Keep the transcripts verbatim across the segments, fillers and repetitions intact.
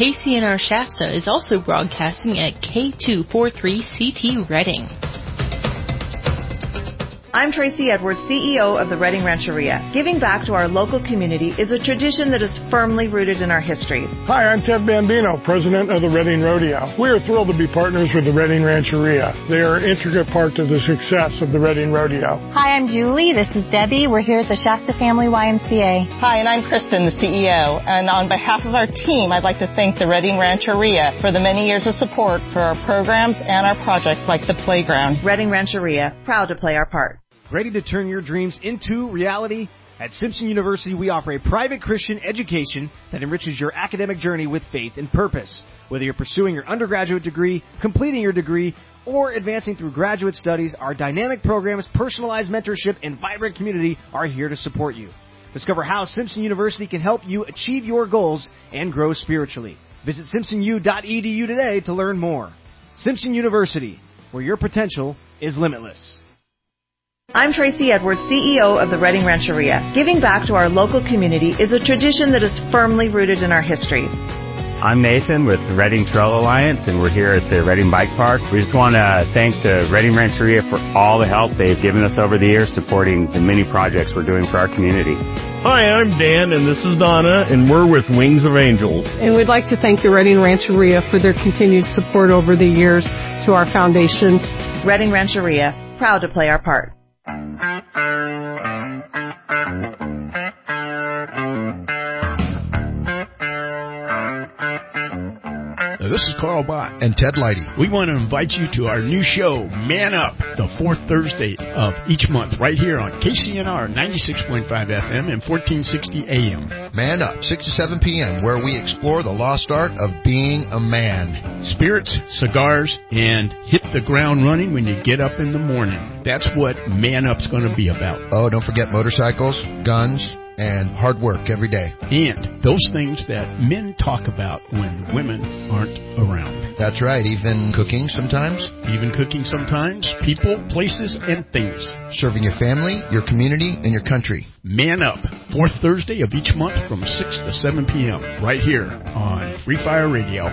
K C N R Shasta is also broadcasting at K two forty-three C T Redding. I'm Tracy Edwards, C E O of the Redding Rancheria. Giving back to our local community is a tradition that is firmly rooted in our history. Hi, I'm Ted Bambino, President of the Redding Rodeo. We are thrilled to be partners with the Redding Rancheria. They are an intricate part of the success of the Redding Rodeo. Hi, I'm Julie. This is Debbie. We're here at the Shasta Family Y M C A. Hi, and I'm Kristen, the C E O. And on behalf of our team, I'd like to thank the Redding Rancheria for the many years of support for our programs and our projects like the playground. Redding Rancheria, proud to play our part. Ready to turn your dreams into reality? At Simpson University, we offer a private Christian education that enriches your academic journey with faith and purpose. Whether you're pursuing your undergraduate degree, completing your degree, or advancing through graduate studies, our dynamic programs, personalized mentorship, and vibrant community are here to support you. Discover how Simpson University can help you achieve your goals and grow spiritually. Visit simpson u dot e d u today to learn more. Simpson University, where your potential is limitless. I'm Tracy Edwards, C E O of the Redding Rancheria. Giving back to our local community is a tradition that is firmly rooted in our history. I'm Nathan with the Redding Trail Alliance, and we're here at the Redding Bike Park. We just want to thank the Redding Rancheria for all the help they've given us over the years supporting the many projects we're doing for our community. Hi, I'm Dan, and this is Donna, and we're with Wings of Angels. And we'd like to thank the Redding Rancheria for their continued support over the years to our foundation. Redding Rancheria, proud to play our part. This is Carl Bott and Ted Leidy. We want to invite you to our new show, Man Up, the fourth Thursday of each month, right here on K C N R ninety-six point five F M and fourteen sixty A M. Man Up, six to seven p.m., where we explore the lost art of being a man. Spirits, cigars, and hit the ground running when you get up in the morning. That's what Man Up's going to be about. Oh, don't forget motorcycles, guns, and hard work every day. And those things that men talk about when women aren't around. That's right, even cooking sometimes. Even cooking sometimes. People, places, and things. Serving your family, your community, and your country. Man Up, fourth Thursday of each month from six to seven p.m. right here on Free Fire Radio.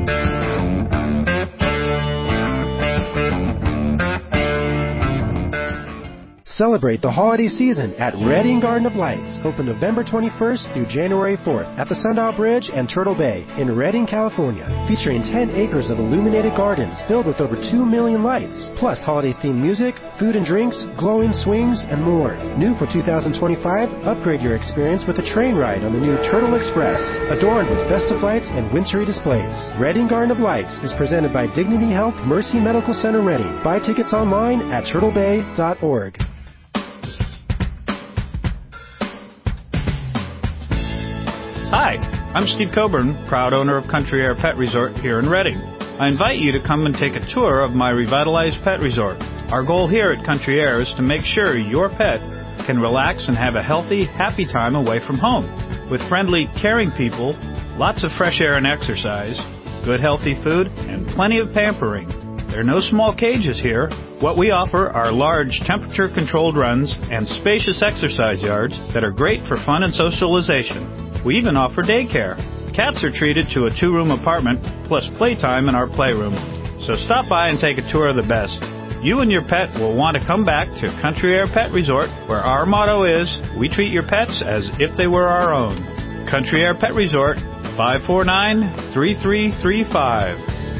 Celebrate the holiday season at Redding Garden of Lights, open November twenty-first through January fourth at the Sundial Bridge and Turtle Bay in Redding, California, featuring ten acres of illuminated gardens filled with over two million lights, plus holiday-themed music, food and drinks, glowing swings, and more. New for two thousand twenty-five, upgrade your experience with a train ride on the new Turtle Express, adorned with festive lights and wintry displays. Redding Garden of Lights is presented by Dignity Health Mercy Medical Center Redding. Buy tickets online at turtle bay dot org. Hi, I'm Steve Coburn, proud owner of Country Air Pet Resort here in Redding. I invite you to come and take a tour of my revitalized pet resort. Our goal here at Country Air is to make sure your pet can relax and have a healthy, happy time away from home. With friendly, caring people, lots of fresh air and exercise, good healthy food, and plenty of pampering. There are no small cages here. What we offer are large temperature-controlled runs and spacious exercise yards that are great for fun and socialization. We even offer daycare. Cats are treated to a two-room apartment plus playtime in our playroom. So stop by and take a tour of the best. You and your pet will want to come back to Country Air Pet Resort, where our motto is, we treat your pets as if they were our own. Country Air Pet Resort, five four nine, three three three five.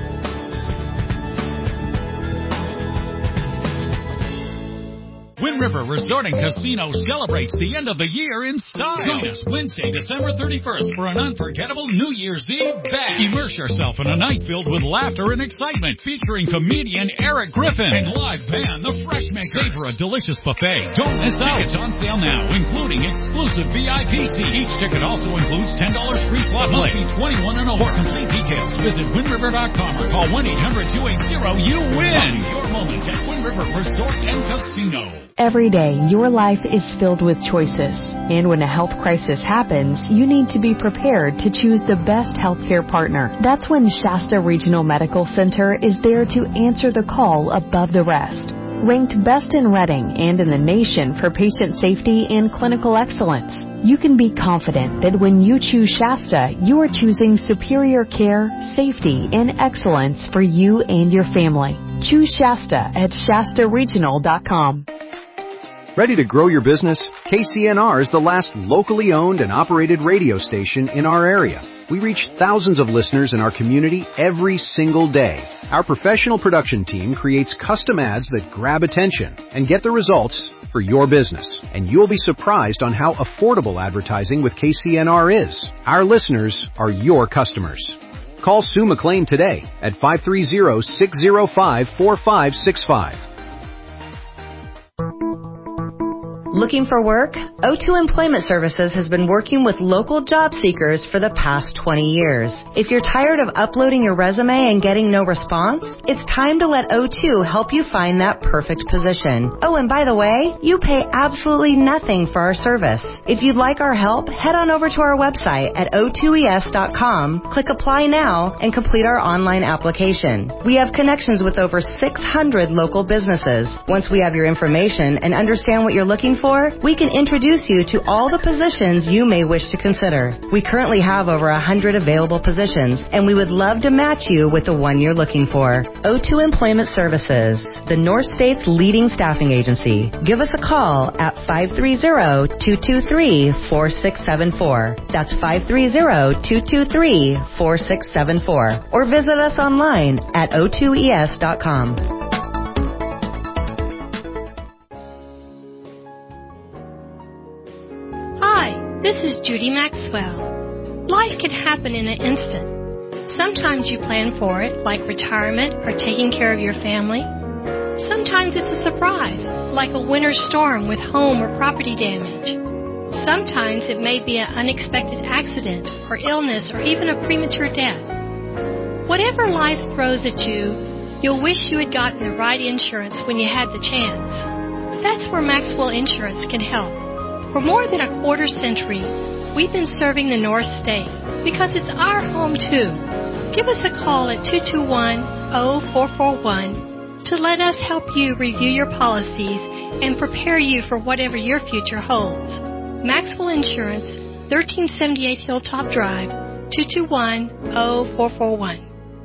Wind River Resort and Casino celebrates the end of the year in style. Join us Wednesday, December thirty-first for an unforgettable New Year's Eve bash. Immerse yourself in a night filled with laughter and excitement, featuring comedian Eric Griffin and live band The Freshmakers. Savor a delicious buffet. Don't miss out. Tickets on sale now, including exclusive V I P seats. Each ticket also includes ten dollars free slot play. Must be twenty-one and over. For complete details, visit wind river dot com or call one eight hundred two eight zero you win. Your moment at Wind River Resort and Casino. Every day, your life is filled with choices. And when a health crisis happens, you need to be prepared to choose the best healthcare partner. That's when Shasta Regional Medical Center is there to answer the call above the rest. Ranked best in Reading and in the nation for patient safety and clinical excellence, you can be confident that when you choose Shasta, you are choosing superior care, safety, and excellence for you and your family. Choose Shasta at Shasta Regional dot com. Ready to grow your business? K C N R is the last locally owned and operated radio station in our area. We reach thousands of listeners in our community every single day. Our professional production team creates custom ads that grab attention and get the results for your business. And you'll be surprised on how affordable advertising with K C N R is. Our listeners are your customers. Call Sue McLean today at five three zero, six zero five, four five six five. Looking for work? O two Employment Services has been working with local job seekers for the past twenty years. If you're tired of uploading your resume and getting no response, it's time to let O two help you find that perfect position. Oh, and by the way, you pay absolutely nothing for our service. If you'd like our help, head on over to our website at O two E S dot com, click Apply Now, and complete our online application. We have connections with over six hundred local businesses. Once we have your information and understand what you're looking for, we can introduce you to all the positions you may wish to consider. We currently have over one hundred available positions, and we would love to match you with the one you're looking for. O two Employment Services, the North State's leading staffing agency. Give us a call at five three zero, two two three, four six seven four. That's five three zero, two two three, four six seven four. Or visit us online at O two E S dot com. This is Judy Maxwell. Life can happen in an instant. Sometimes you plan for it, like retirement or taking care of your family. Sometimes it's a surprise, like a winter storm with home or property damage. Sometimes it may be an unexpected accident or illness or even a premature death. Whatever life throws at you, you'll wish you had gotten the right insurance when you had the chance. That's where Maxwell Insurance can help. For more than a quarter century, we've been serving the North State because it's our home too. Give us a call at two two one, zero four four one to let us help you review your policies and prepare you for whatever your future holds. Maxwell Insurance, thirteen seventy-eight Hilltop Drive, two two one, zero four four one.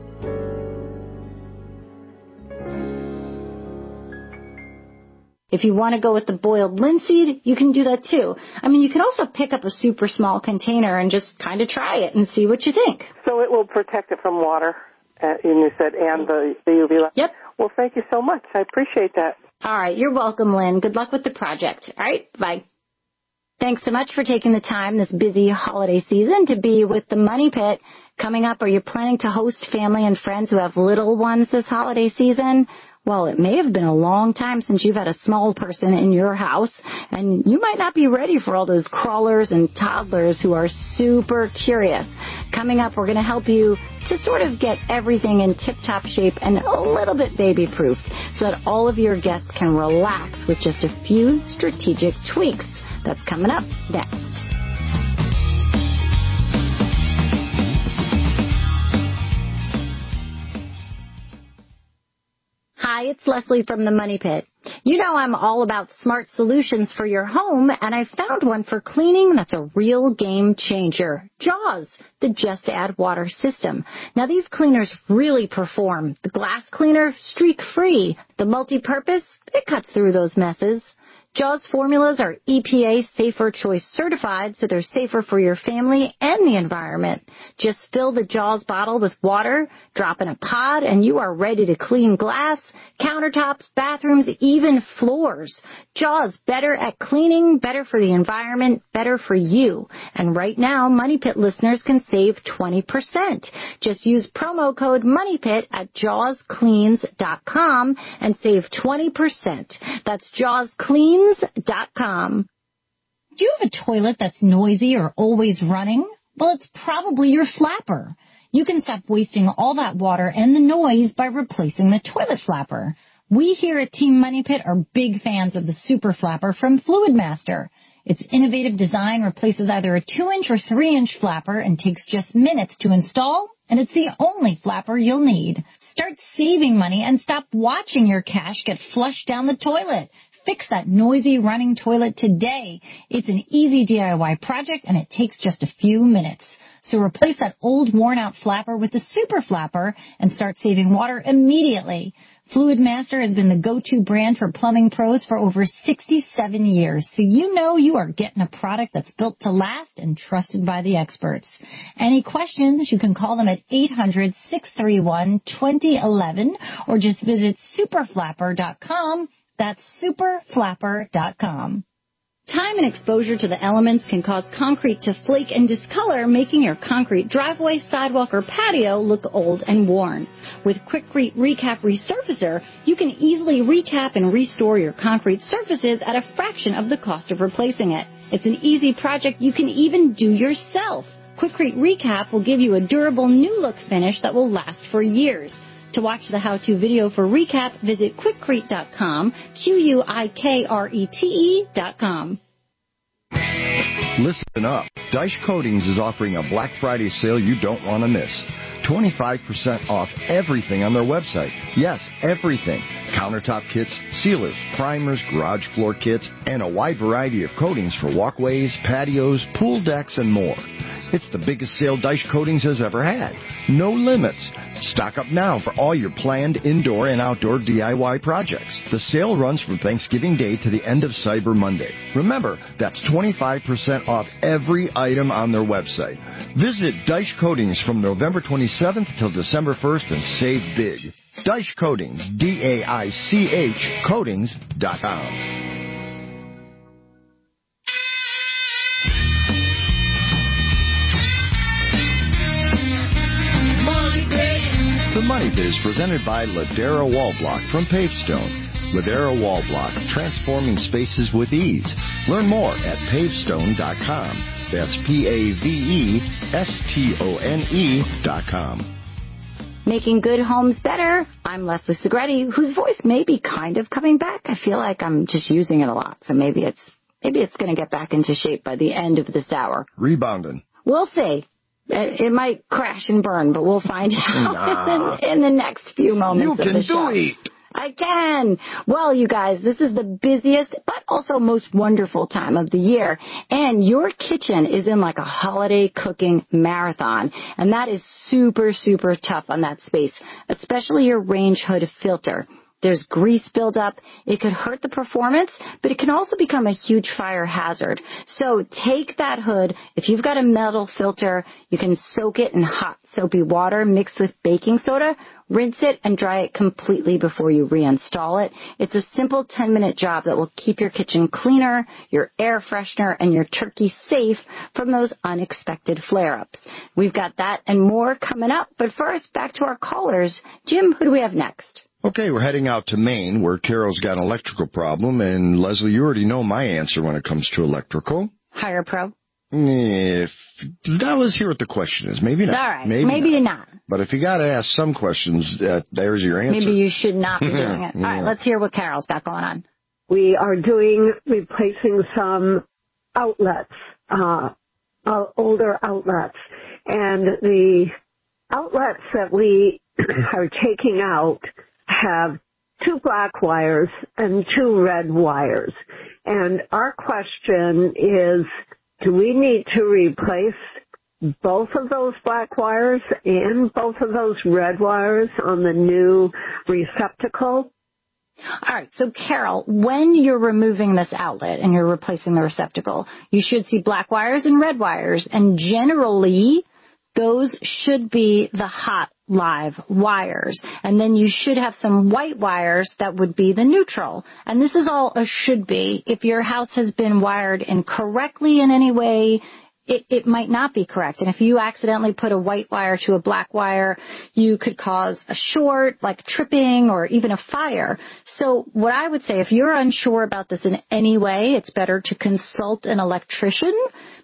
If you want to go with the boiled linseed, you can do that too. I mean, you can also pick up a super small container and just kind of try it and see what you think. So it will protect it from water, uh, and you said, and the, the U V light. Yep. Well, thank you so much. I appreciate that. All right. You're welcome, Lynn. Good luck with the project. All right. Bye. Thanks so much for taking the time this busy holiday season to be with the Money Pit. Coming up, are you planning to host family and friends who have little ones this holiday season? Well, it may have been a long time since you've had a small person in your house, and you might not be ready for all those crawlers and toddlers who are super curious. Coming up, we're going to help you to sort of get everything in tip-top shape and a little bit baby-proofed so that all of your guests can relax with just a few strategic tweaks. That's coming up next. Hi, it's Leslie from the Money Pit. You know I'm all about smart solutions for your home, and I found one for cleaning that's a real game changer. Jaws, the Just Add Water system. Now, these cleaners really perform. The glass cleaner, streak-free. The multi-purpose, it cuts through those messes. Jaws formulas are E P A Safer Choice certified, so they're safer for your family and the environment. Just fill the Jaws bottle with water, drop in a pod, and you are ready to clean glass, countertops, bathrooms, even floors. Jaws, better at cleaning, better for the environment, better for you. And right now, Money Pit listeners can save twenty percent. Just use promo code MONEYPIT at jaws cleans dot com and save twenty percent. That's jaws cleans dot com. Do you have a toilet that's noisy or always running? Well, it's probably your flapper. You can stop wasting all that water and the noise by replacing the toilet flapper. We here at Team Money Pit are big fans of the Super Flapper from Fluid Master. Its innovative design replaces either a two inch or three inch flapper and takes just minutes to install, and it's the only flapper you'll need. Start saving money and stop watching your cash get flushed down the toilet. Fix that noisy running toilet today. It's an easy D I Y project, and it takes just a few minutes. So replace that old worn-out flapper with the Super Flapper and start saving water immediately. Fluid Master has been the go-to brand for plumbing pros for over sixty-seven years, so you know you are getting a product that's built to last and trusted by the experts. Any questions, you can call them at eight hundred, six three one, two zero one one or just visit super flapper dot com. That's super flapper dot com. Time and exposure to the elements can cause concrete to flake and discolor, making your concrete driveway, sidewalk, or patio look old and worn. With Quikrete Recap Resurfacer, you can easily recap and restore your concrete surfaces at a fraction of the cost of replacing it. It's an easy project you can even do yourself. Quikrete Recap will give you a durable new look finish that will last for years. To watch the how-to video for Recap, visit quikrete dot com, Q U I K R E T E dot com. Listen up. Dyche Coatings is offering a Black Friday sale you don't want to miss. twenty-five percent off everything on their website. Yes, everything. Countertop kits, sealers, primers, garage floor kits, and a wide variety of coatings for walkways, patios, pool decks, and more. It's the biggest sale Dyche Coatings has ever had. No limits. Stock up now for all your planned indoor and outdoor D I Y projects. The sale runs from Thanksgiving Day to the end of Cyber Monday. Remember, that's twenty-five percent off every item on their website. Visit Dyche Coatings from November twenty-seventh till December first and save big. Dyche Coatings, D A I C H, coatings dot com. The Money Biz presented by Ladera Wall Block from Pavestone. Ladera Wall Block, transforming spaces with ease. Learn more at pavestone dot com. That's P A V E S T O N E dot com. Making good homes better. I'm Leslie Segretti, whose voice may be kind of coming back. I feel like I'm just using it a lot, so maybe it's maybe it's going to get back into shape by the end of this hour. Rebounding. We'll see. It might crash and burn, but we'll find out nah. in, in the next few moments you of the show. You can do it. I can. Well, you guys, this is the busiest but also most wonderful time of the year. And your kitchen is in like a holiday cooking marathon. And that is super, super tough on that space, especially your range hood filter. There's grease buildup. It could hurt the performance, but it can also become a huge fire hazard. So take that hood. If you've got a metal filter, you can soak it in hot soapy water mixed with baking soda, rinse it, and dry it completely before you reinstall it. It's a simple ten-minute job that will keep your kitchen cleaner, your air freshener, and your turkey safe from those unexpected flare-ups. We've got that and more coming up. But first, back to our callers. Jim, who do we have next? Okay, we're heading out to Maine, where Carol's got an electrical problem, and Leslie, you already know my answer when it comes to electrical. Hire Pro. If now, let's hear what the question is. Maybe not. All right. Maybe, Maybe not. not. But if you got to ask some questions, uh, there's your answer. Maybe you should not be doing it. Yeah. All right, let's hear what Carol's got going on. We are doing replacing some outlets, uh, uh older outlets, and the outlets that we are taking out have two black wires and two red wires. And our question is, do we need to replace both of those black wires and both of those red wires on the new receptacle? All right, so Carol, when you're removing this outlet and you're replacing the receptacle, you should see black wires and red wires, and generally those should be the hot live wires. And then you should have some white wires that would be the neutral. And this is all a should be. If your house has been wired incorrectly in any way, it, it might not be correct. And if you accidentally put a white wire to a black wire, you could cause a short, like tripping, or even a fire. So what I would say, if you're unsure about this in any way, it's better to consult an electrician,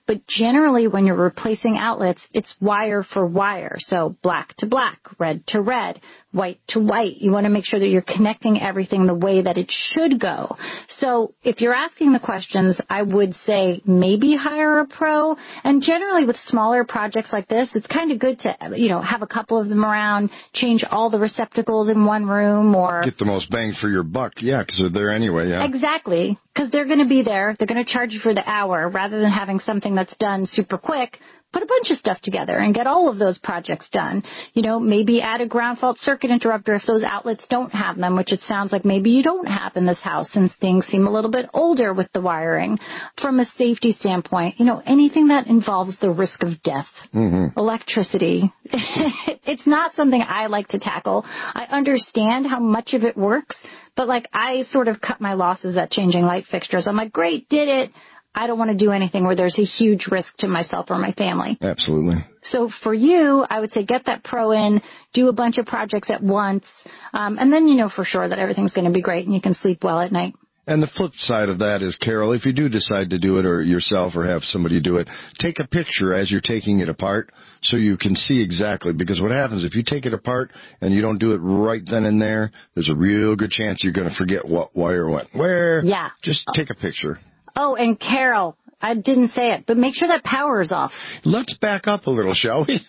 But generally, when you're replacing outlets, it's wire for wire. So black to black, red to red, white to white. You want to make sure that you're connecting everything the way that it should go. So if you're asking the questions, I would say maybe hire a pro. And generally with smaller projects like this, it's kind of good to, you know, have a couple of them around, change all the receptacles in one room, or get the most bang for your buck. Yeah, because they're there anyway. Yeah, exactly. Because they're going to be there. They're going to charge you for the hour rather than having something that's done super quick. Put a bunch of stuff together and get all of those projects done. You know, maybe add a ground fault circuit interrupter if those outlets don't have them, which it sounds like maybe you don't have in this house since things seem a little bit older with the wiring. From a safety standpoint, you know, anything that involves the risk of death, mm-hmm. electricity, it's not something I like to tackle. I understand how much of it works, but like I sort of cut my losses at changing light fixtures. I'm like, great, did it. I don't want to do anything where there's a huge risk to myself or my family. Absolutely. So for you, I would say get that pro in, do a bunch of projects at once, um, and then you know for sure that everything's going to be great and you can sleep well at night. And the flip side of that is, Carol, if you do decide to do it or yourself or have somebody do it, take a picture as you're taking it apart so you can see exactly. Because what happens if you take it apart and you don't do it right then and there, there's a real good chance you're going to forget what wire went where. Yeah. Just take a picture. Oh, and Carol, I didn't say it, but make sure that power is off. Let's back up a little, shall we?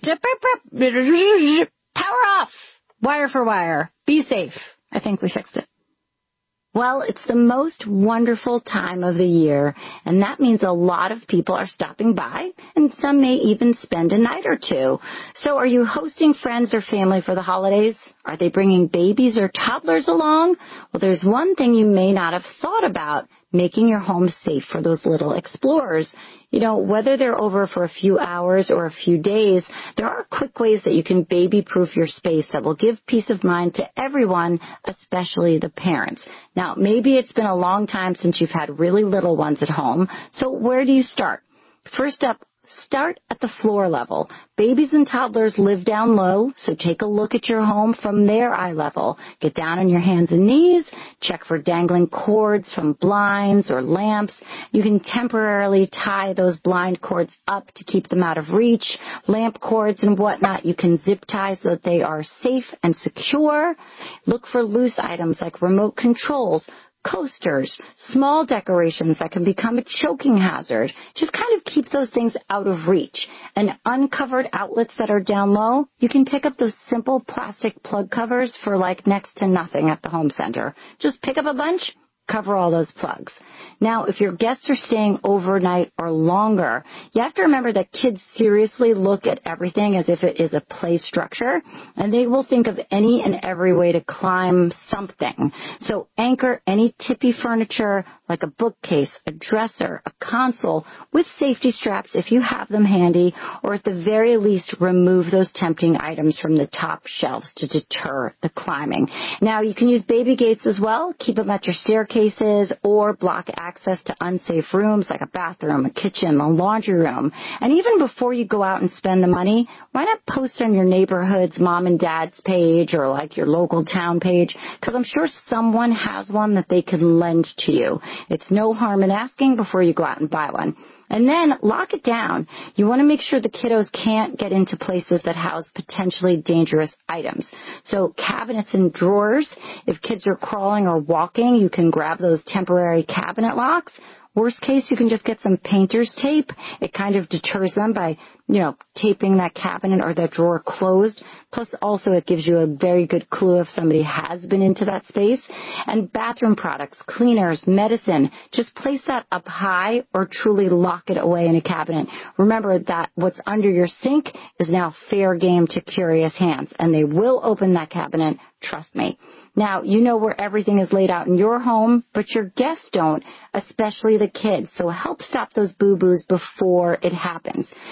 Power off. Wire for wire. Be safe. I think we fixed it. Well, it's the most wonderful time of the year, and that means a lot of people are stopping by, and some may even spend a night or two. So are you hosting friends or family for the holidays? Are they bringing babies or toddlers along? Well, there's one thing you may not have thought about, making your home safe for those little explorers. You know, whether they're over for a few hours or a few days, there are quick ways that you can baby-proof your space that will give peace of mind to everyone, especially the parents. Now, maybe it's been a long time since you've had really little ones at home, so where do you start? First up, start at the floor level. Babies and toddlers live down low, so take a look at your home from their eye level. Get down on your hands and knees, check for dangling cords from blinds or lamps. You can temporarily tie those blind cords up to keep them out of reach. Lamp cords and whatnot, you can zip tie so that they are safe and secure. Look for loose items like remote controls, coasters, small decorations that can become a choking hazard. Just kind of keep those things out of reach. And uncovered outlets that are down low, you can pick up those simple plastic plug covers for like next to nothing at the home center. Just pick up a bunch, cover all those plugs. Now, if your guests are staying overnight or longer, you have to remember that kids seriously look at everything as if it is a play structure, and they will think of any and every way to climb something. So anchor any tippy furniture like a bookcase, a dresser, a console with safety straps if you have them handy, or at the very least remove those tempting items from the top shelves to deter the climbing. Now, you can use baby gates as well. Keep them at your staircases or block access to unsafe rooms like a bathroom, a kitchen, a laundry room. And even before you go out and spend the money, why not post on your neighborhood's mom and dad's page or like your local town page? Because I'm sure someone has one that they can lend to you. It's no harm in asking before you go out and buy one. And then lock it down. You want to make sure the kiddos can't get into places that house potentially dangerous items. So cabinets and drawers, if kids are crawling or walking, you can grab those temporary cabinet locks. Worst case, you can just get some painter's tape. It kind of deters them by, you know, taping that cabinet or that drawer closed. Plus, also, it gives you a very good clue if somebody has been into that space. And bathroom products, cleaners, medicine, just place that up high or truly lock it away in a cabinet. Remember that what's under your sink is now fair game to curious hands, and they will open that cabinet, trust me. Now, you know where everything is laid out in your home, but your guests don't, especially the kids. So help stop those boo-boos before it happens. You can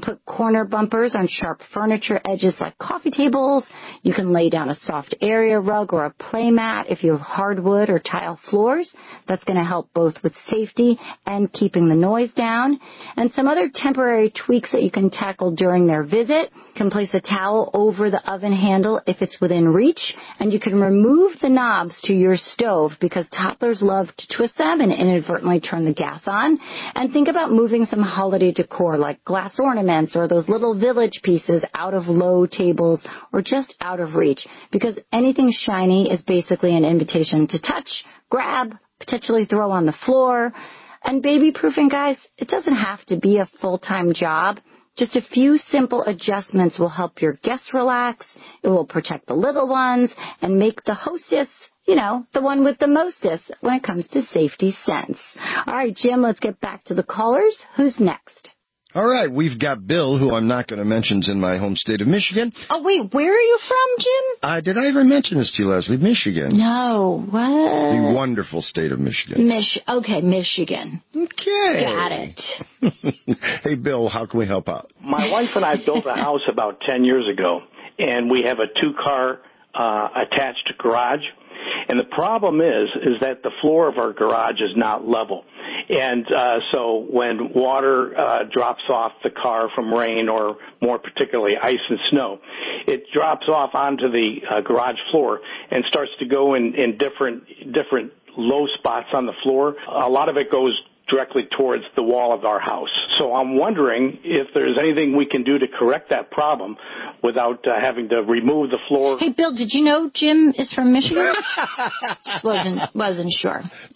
put corner bumpers on sharp furniture edges like coffee tables. You can lay down a soft area rug or a play mat if you have hardwood or tile floors. That's going to help both with safety and keeping the noise down. And some other temporary tweaks that you can tackle during their visit. You can place a towel over the oven handle if it's within reach, and you can remove the knobs to your stove because toddlers love to twist them and inadvertently turn the gas on. And think about moving some holiday decor like glass ornaments or those little village pieces out of low tables or just out of reach, because anything shiny is basically an invitation to touch, grab, potentially throw on the floor. And baby-proofing, guys, it doesn't have to be a full-time job. Just a few simple adjustments will help your guests relax. It will protect the little ones and make the hostess, you know, the one with the mostest when it comes to safety sense. All right, Jim, let's get back to the callers. Who's next? All right, we've got Bill, who I'm not going to mention is in my home state of Michigan. Oh, wait, where are you from, Jim? Uh, did I ever mention this to you, Leslie? Michigan. No, what? The wonderful state of Michigan. Mich- okay, Michigan. Okay. Got it. Hey, Bill, how can we help out? My wife and I built a house about ten years ago, and we have a two-car uh, attached garage. And the problem is, is that the floor of our garage is not level. And uh, so when water uh, drops off the car from rain or more particularly ice and snow, it drops off onto the uh, garage floor and starts to go in, in different different low spots on the floor. A lot of it goes directly towards the wall of our house. So I'm wondering if there's anything we can do to correct that problem without uh, having to remove the floor. Hey, Bill, did you know Jim is from Michigan? wasn't wasn't sure.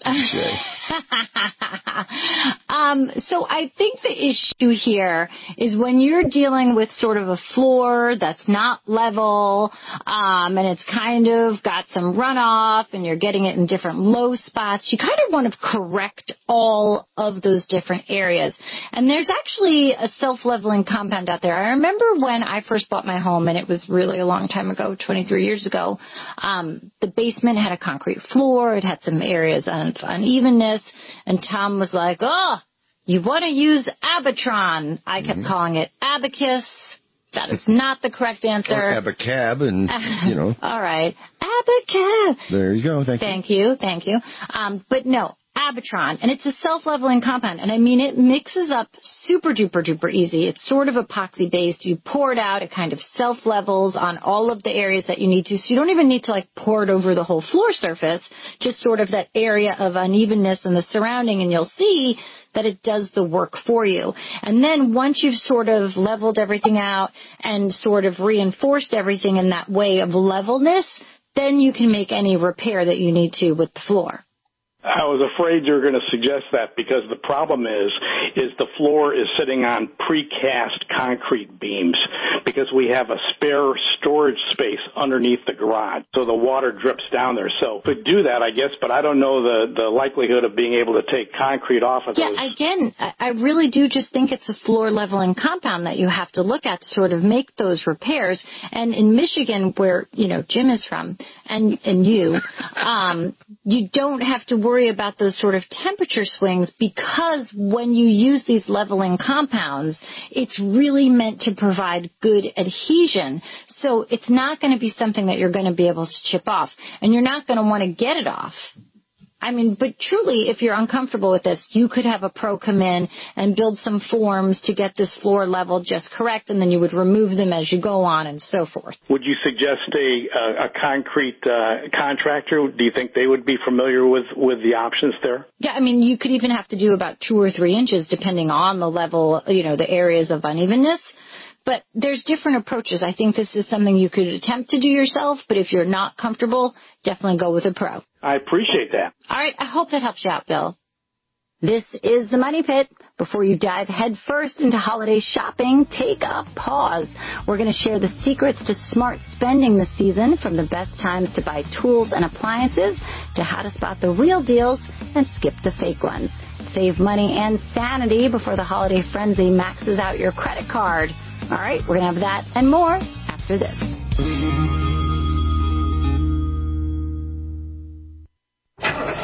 um, so I think the issue here is when you're dealing with sort of a floor that's not level, um, and it's kind of got some runoff, and you're getting it in different low spots. You kind of want to correct all of those different areas. And there's actually a self-leveling compound out there. I remember when I first bought my home, and it was really a long time ago, twenty-three years ago, um, the basement had a concrete floor. It had some areas of unevenness. And Tom was like, oh, you want to use Abitron. I kept mm-hmm. calling it Abacus. That is not the correct answer. Or Abacab, and, you know. All right. Abacab. There you go. Thank, thank you. you. Thank you. Um, but no. Abitron, and it's a self-leveling compound, and I mean it mixes up super duper duper easy. It's sort of epoxy based. You pour it out, it kind of self-levels on all of the areas that you need to, so you don't even need to like pour it over the whole floor surface, just sort of that area of unevenness in the surrounding, and you'll see that it does the work for you. And then once you've sort of leveled everything out and sort of reinforced everything in that way of levelness, then you can make any repair that you need to with the floor. I was afraid you were going to suggest that because the problem is, is the floor is sitting on precast concrete beams because we have a spare storage space underneath the garage. So the water drips down there. So could do that, I guess, but I don't know the, the likelihood of being able to take concrete off of yeah, those. Yeah, again, I really do just think it's a floor leveling compound that you have to look at to sort of make those repairs. And in Michigan, where, you know, Jim is from, and, and you, um, you don't have to worry about those sort of temperature swings because when you use these leveling compounds, it's really meant to provide good adhesion. So it's not going to be something that you're going to be able to chip off, and you're not going to want to get it off. I mean, but truly, if you're uncomfortable with this, you could have a pro come in and build some forms to get this floor level just correct, and then you would remove them as you go on and so forth. Would you suggest a, a, a concrete uh, contractor? Do you think they would be familiar with, with the options there? Yeah, I mean, you could even have to do about two or three inches depending on the level, you know, the areas of unevenness. But there's different approaches. I think this is something you could attempt to do yourself, but if you're not comfortable, definitely go with a pro. I appreciate that. All right, I hope that helps you out, Bill. This is the Money Pit. Before you dive headfirst into holiday shopping, take a pause. We're going to share the secrets to smart spending this season, from the best times to buy tools and appliances to how to spot the real deals and skip the fake ones. Save money and sanity before the holiday frenzy maxes out your credit card. All right, we're going to have that and more after this.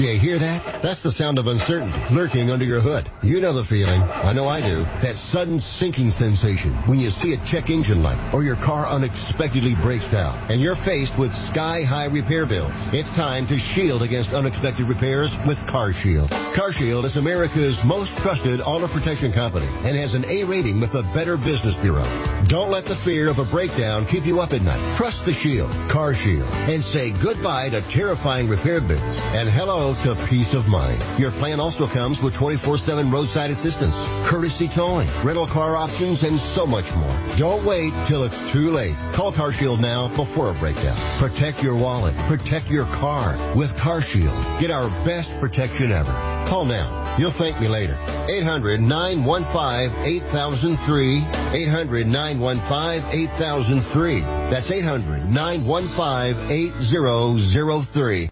Do you hear that? That's the sound of uncertainty lurking under your hood. You know the feeling. I know I do. That sudden sinking sensation when you see a check engine light or your car unexpectedly breaks down and you're faced with sky-high repair bills. It's time to shield against unexpected repairs with CarShield. CarShield is America's most trusted auto protection company and has an A rating with the Better Business Bureau. Don't let the fear of a breakdown keep you up at night. Trust the Shield, CarShield, and say goodbye to terrifying repair bills and hello to peace of mind. Your plan also comes with twenty-four seven roadside assistance, courtesy towing, rental car options, and so much more. Don't wait till it's too late. Call CarShield now before a breakdown. Protect your wallet. Protect your car with CarShield. Get our best protection ever. Call now. You'll thank me later. eight hundred, nine one five, eight thousand three. eight hundred, nine one five, eight thousand three. That's eight hundred, nine one five, eight thousand three.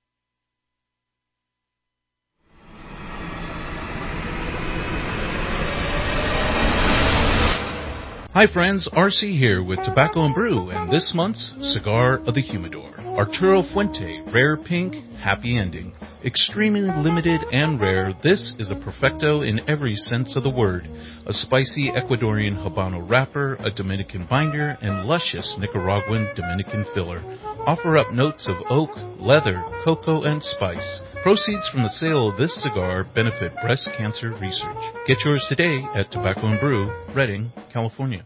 Hi friends, R C here with Tobacco and Brew and this month's Cigar of the Humidor. Arturo Fuente, Rare Pink, Happy Ending. Extremely limited and rare, this is a perfecto in every sense of the word. A spicy Ecuadorian Habano wrapper, a Dominican binder, and luscious Nicaraguan Dominican filler. Offer up notes of oak, leather, cocoa, and spice. Proceeds from the sale of this cigar benefit breast cancer research. Get yours today at Tobacco and Brew, Redding, California.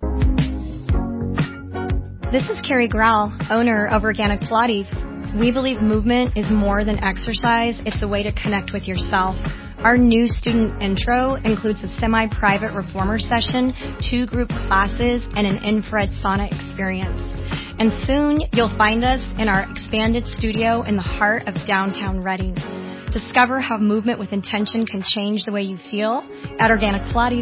This is Carrie Grau, owner of Organic Pilates. We believe movement is more than exercise. It's a way to connect with yourself. Our new student intro includes a semi-private reformer session, two group classes, and an infrared sauna experience. And soon, you'll find us in our expanded studio in the heart of downtown Redding. Discover how movement with intention can change the way you feel at Organic Pilates.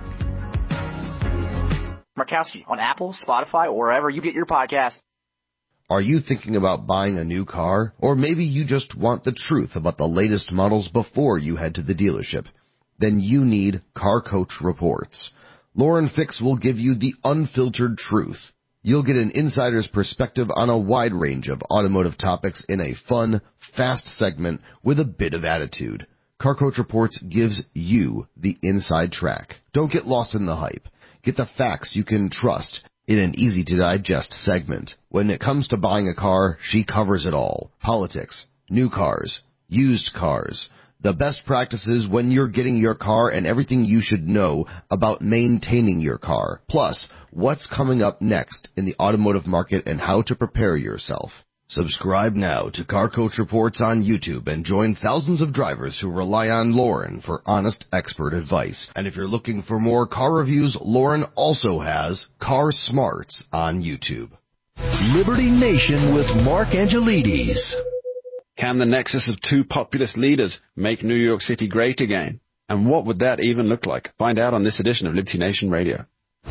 Markowski on Apple, Spotify, or wherever you get your podcast. Are you thinking about buying a new car? Or maybe you just want the truth about the latest models before you head to the dealership? Then you need Car Coach Reports. Lauren Fix will give you the unfiltered truth. You'll get an insider's perspective on a wide range of automotive topics in a fun, fast segment with a bit of attitude. Car Coach Reports gives you the inside track. Don't get lost in the hype. Get the facts you can trust in an easy-to-digest segment. When it comes to buying a car, she covers it all. Politics, new cars, used cars, the best practices when you're getting your car, and everything you should know about maintaining your car. Plus, what's coming up next in the automotive market and how to prepare yourself. Subscribe now to Car Coach Reports on YouTube and join thousands of drivers who rely on Lauren for honest expert advice. And if you're looking for more car reviews, Lauren also has Car Smarts on YouTube. Liberty Nation with Mark Angelides. Can the nexus of two populist leaders make New York City great again? And what would that even look like? Find out on this edition of Liberty Nation Radio.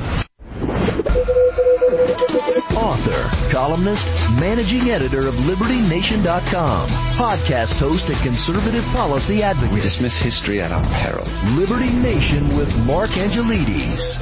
Author, columnist, managing editor of Liberty Nation dot com, podcast host and conservative policy advocate. We dismiss history at our peril. Liberty Nation with Mark Angelides.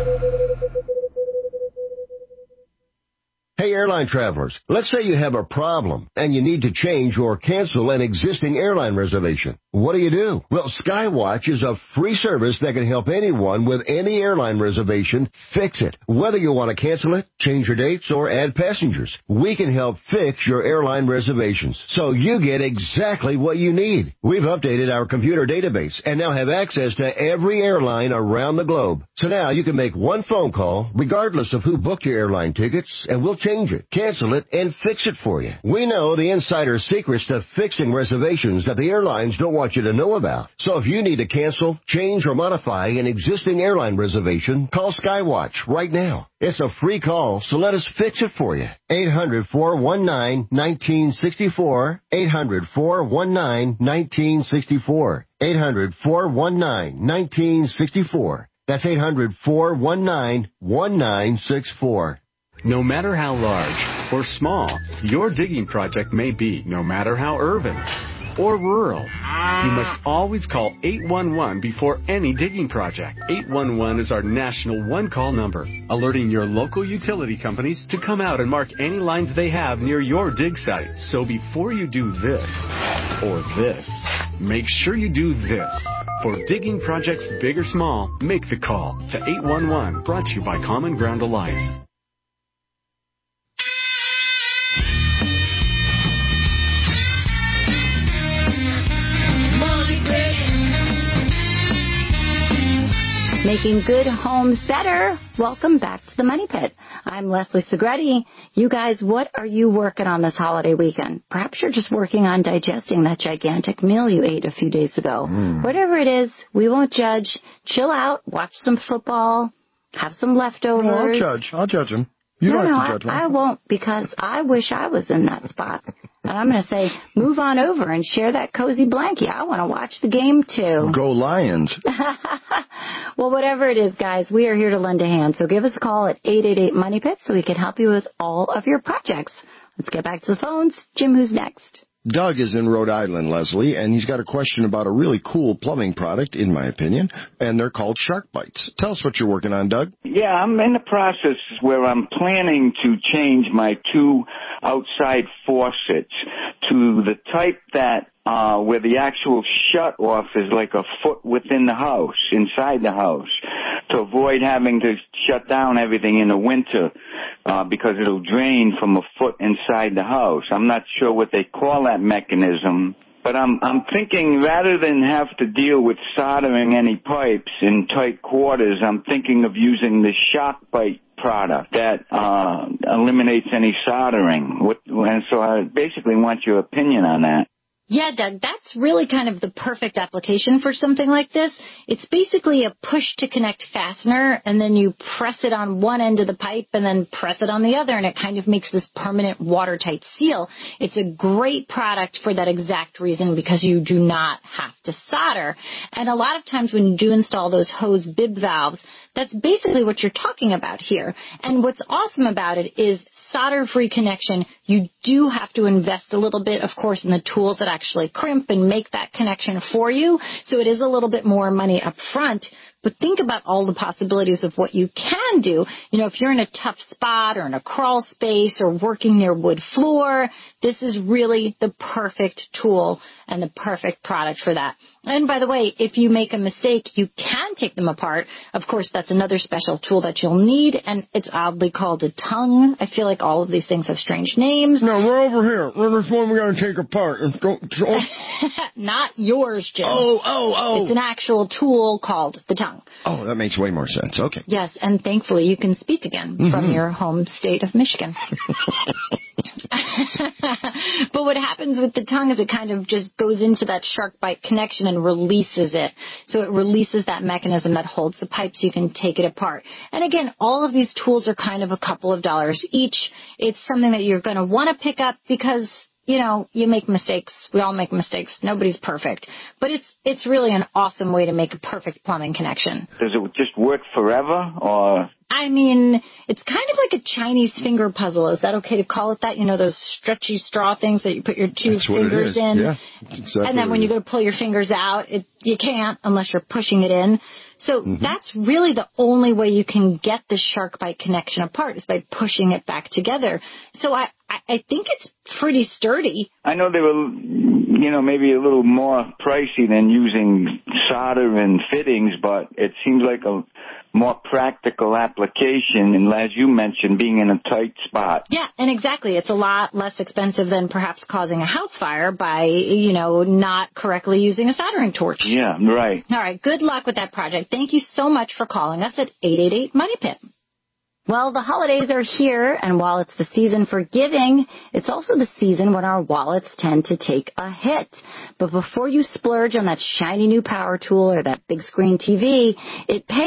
Hey, airline travelers, let's say you have a problem and you need to change or cancel an existing airline reservation. What do you do? Well, Skywatch is a free service that can help anyone with any airline reservation fix it. Whether you want to cancel it, change your dates, or add passengers, we can help fix your airline reservations so you get exactly what you need. We've updated our computer database and now have access to every airline around the globe. So now you can make one phone call regardless of who booked your airline tickets, and we'll change it, cancel it, and fix it for you. We know the insider secrets to fixing reservations that the airlines don't want you to know about. So if you need to cancel, change, or modify an existing airline reservation, call Skywatch right now. It's a free call, so let us fix it for you. eight hundred, four one nine, one nine six four. eight hundred, four one nine, one nine six four. eight hundred, four one nine, one nine six four. That's eight hundred, four one nine, one nine six four. No matter how large or small your digging project may be, no matter how urban or rural. You must always call eight one one before any digging project. eight one one is our national one-call number, alerting your local utility companies to come out and mark any lines they have near your dig site. So before you do this or this, make sure you do this. For digging projects big or small, make the call to eight one one, brought to you by Common Ground Alliance. Making good homes better. Welcome back to the Money Pit. I'm Leslie Segretti. You guys, what are you working on this holiday weekend? Perhaps you're just working on digesting that gigantic meal you ate a few days ago. Mm. Whatever it is, we won't judge. Chill out, watch some football, have some leftovers. No, I'll judge. I'll judge them. You no, don't no, have to judge I, them. I won't, because I wish I was in that spot. And I'm going to say, move on over and share that cozy blankie. I want to watch the game, too. Go Lions. Well, whatever it is, guys, we are here to lend a hand. So give us a call at eight eight eight, MONEY PIT so we can help you with all of your projects. Let's get back to the phones. Jim, who's next? Doug is in Rhode Island, Leslie, and he's got a question about a really cool plumbing product, in my opinion, and they're called Shark Bites. Tell us what you're working on, Doug. Yeah, I'm in the process where I'm planning to change my two outside faucets to the type that uh where the actual shut-off is like a foot within the house, inside the house, to avoid having to shut down everything in the winter uh because it'll drain from a foot inside the house. I'm not sure what they call that mechanism, but I'm I'm thinking rather than have to deal with soldering any pipes in tight quarters, I'm thinking of using the Shark Bite product that uh eliminates any soldering. What, and so I basically want your opinion on that. Yeah, Doug, that's really kind of the perfect application for something like this. It's basically a push-to-connect fastener, and then you press it on one end of the pipe and then press it on the other, and it kind of makes this permanent watertight seal. It's a great product for that exact reason, because you do not have to solder. And a lot of times when you do install those hose bib valves, that's basically what you're talking about here. And what's awesome about it is solder-free connection. You do have to invest a little bit, of course, in the tools that actually crimp and make that connection for you. So it is a little bit more money up front. But think about all the possibilities of what you can do. You know, if you're in a tough spot or in a crawl space or working near wood floor, this is really the perfect tool and the perfect product for that. And by the way, if you make a mistake, you can take them apart. Of course, that's another special tool that you'll need, and it's oddly called a tongue. I feel like all of these things have strange names. No, we're over here. We're the one we got to take apart. Go, go. Not yours, Jim. Oh, oh, oh. It's an actual tool called the tongue. Oh, that makes way more sense. Okay. Yes, and thankfully you can speak again mm-hmm. from your home state of Michigan. But what happens with the tongue is it kind of just goes into that shark bite connection and releases it. So it releases that mechanism that holds the pipe so you can take it apart. And again, all of these tools are kind of a couple of dollars each. It's something that you're going to want to pick up because, you know, you make mistakes. We all make mistakes. Nobody's perfect. But it's it's really an awesome way to make a perfect plumbing connection. Does it just work forever, or? I mean, it's kind of like a Chinese finger puzzle. Is that okay to call it that? You know, those stretchy straw things that you put your two That's fingers in? Yeah, exactly. And then when you go to pull your fingers out, it, you can't unless you're pushing it in. So mm-hmm. that's really the only way you can get the shark bite connection apart is by pushing it back together. So I, I think it's pretty sturdy. I know they were, you know, maybe a little more pricey than using solder and fittings, but it seems like a more practical application, and as you mentioned, being in a tight spot. Yeah, and exactly. It's a lot less expensive than perhaps causing a house fire by, you know, not correctly using a soldering torch. Yeah, right. All right, good luck with that project. Thank you so much for calling us at eight eight eight, MONEY PIT. Well, the holidays are here, and while it's the season for giving, it's also the season when our wallets tend to take a hit. But before you splurge on that shiny new power tool or that big screen T V, it pays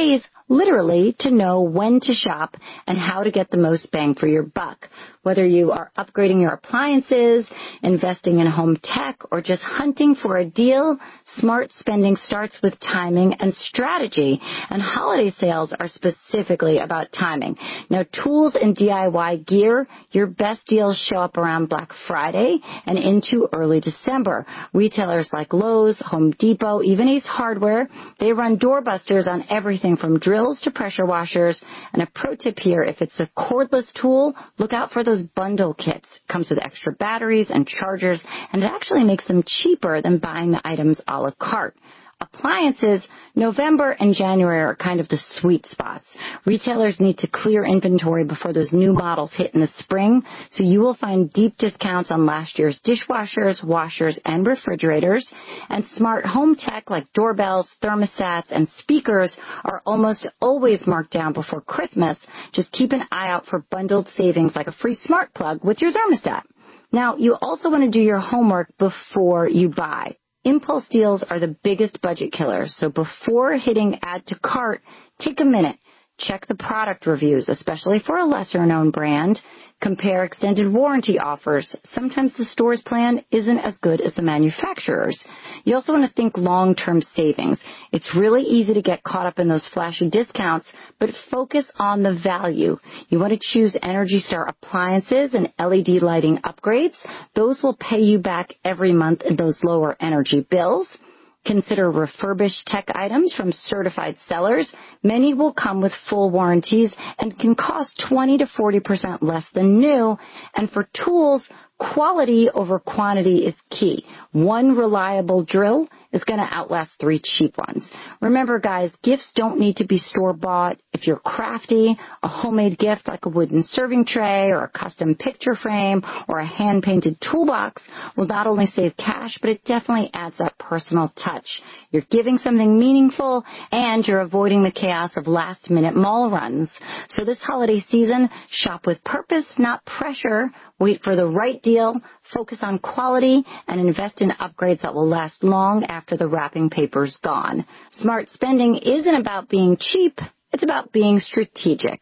literally to know when to shop and how to get the most bang for your buck. Whether you are upgrading your appliances, investing in home tech, or just hunting for a deal, smart spending starts with timing and strategy, and holiday sales are specifically about timing. Now, tools and D I Y gear, your best deals show up around Black Friday and into early December. Retailers like Lowe's, Home Depot, even Ace Hardware, they run doorbusters on everything from drills to pressure washers. And a pro tip here, if it's a cordless tool, look out for those bundle kits. It comes with extra batteries and chargers, and it actually makes them cheaper than buying the items a la carte. Appliances, November and January are kind of the sweet spots. Retailers need to clear inventory before those new models hit in the spring, so you will find deep discounts on last year's dishwashers, washers, and refrigerators. And smart home tech like doorbells, thermostats, and speakers are almost always marked down before Christmas. Just keep an eye out for bundled savings like a free smart plug with your thermostat. Now, you also want to do your homework before you buy. Impulse deals are the biggest budget killers, so before hitting add to cart, take a minute. Check the product reviews, especially for a lesser-known brand. Compare extended warranty offers. Sometimes the store's plan isn't as good as the manufacturer's. You also want to think long-term savings. It's really easy to get caught up in those flashy discounts, but focus on the value. You want to choose Energy Star appliances and L E D lighting upgrades. Those will pay you back every month in those lower energy bills. Consider refurbished tech items from certified sellers. Many will come with full warranties and can cost twenty to forty percent less than new. And for tools, quality over quantity is key. One reliable drill is going to outlast three cheap ones. Remember, guys, gifts don't need to be store-bought. If you're crafty, a homemade gift like a wooden serving tray or a custom picture frame or a hand-painted toolbox will not only save cash, but it definitely adds that personal touch. You're giving something meaningful, and you're avoiding the chaos of last-minute mall runs. So this holiday season, shop with purpose, not pressure. Wait for the right deal, focus on quality, and invest in upgrades that will last long after the wrapping paper's gone. Smart spending isn't about being cheap, it's about being strategic.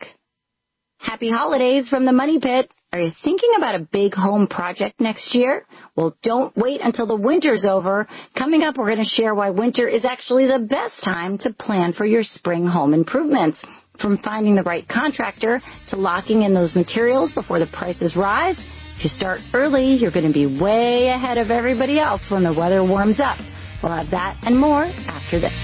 Happy holidays from the Money Pit. Are you thinking about a big home project next year? Well, don't wait until the winter's over. Coming up, we're going to share why winter is actually the best time to plan for your spring home improvements. From finding the right contractor to locking in those materials before the prices rise, if you start early, you're going to be way ahead of everybody else when the weather warms up. We'll have that and more after this.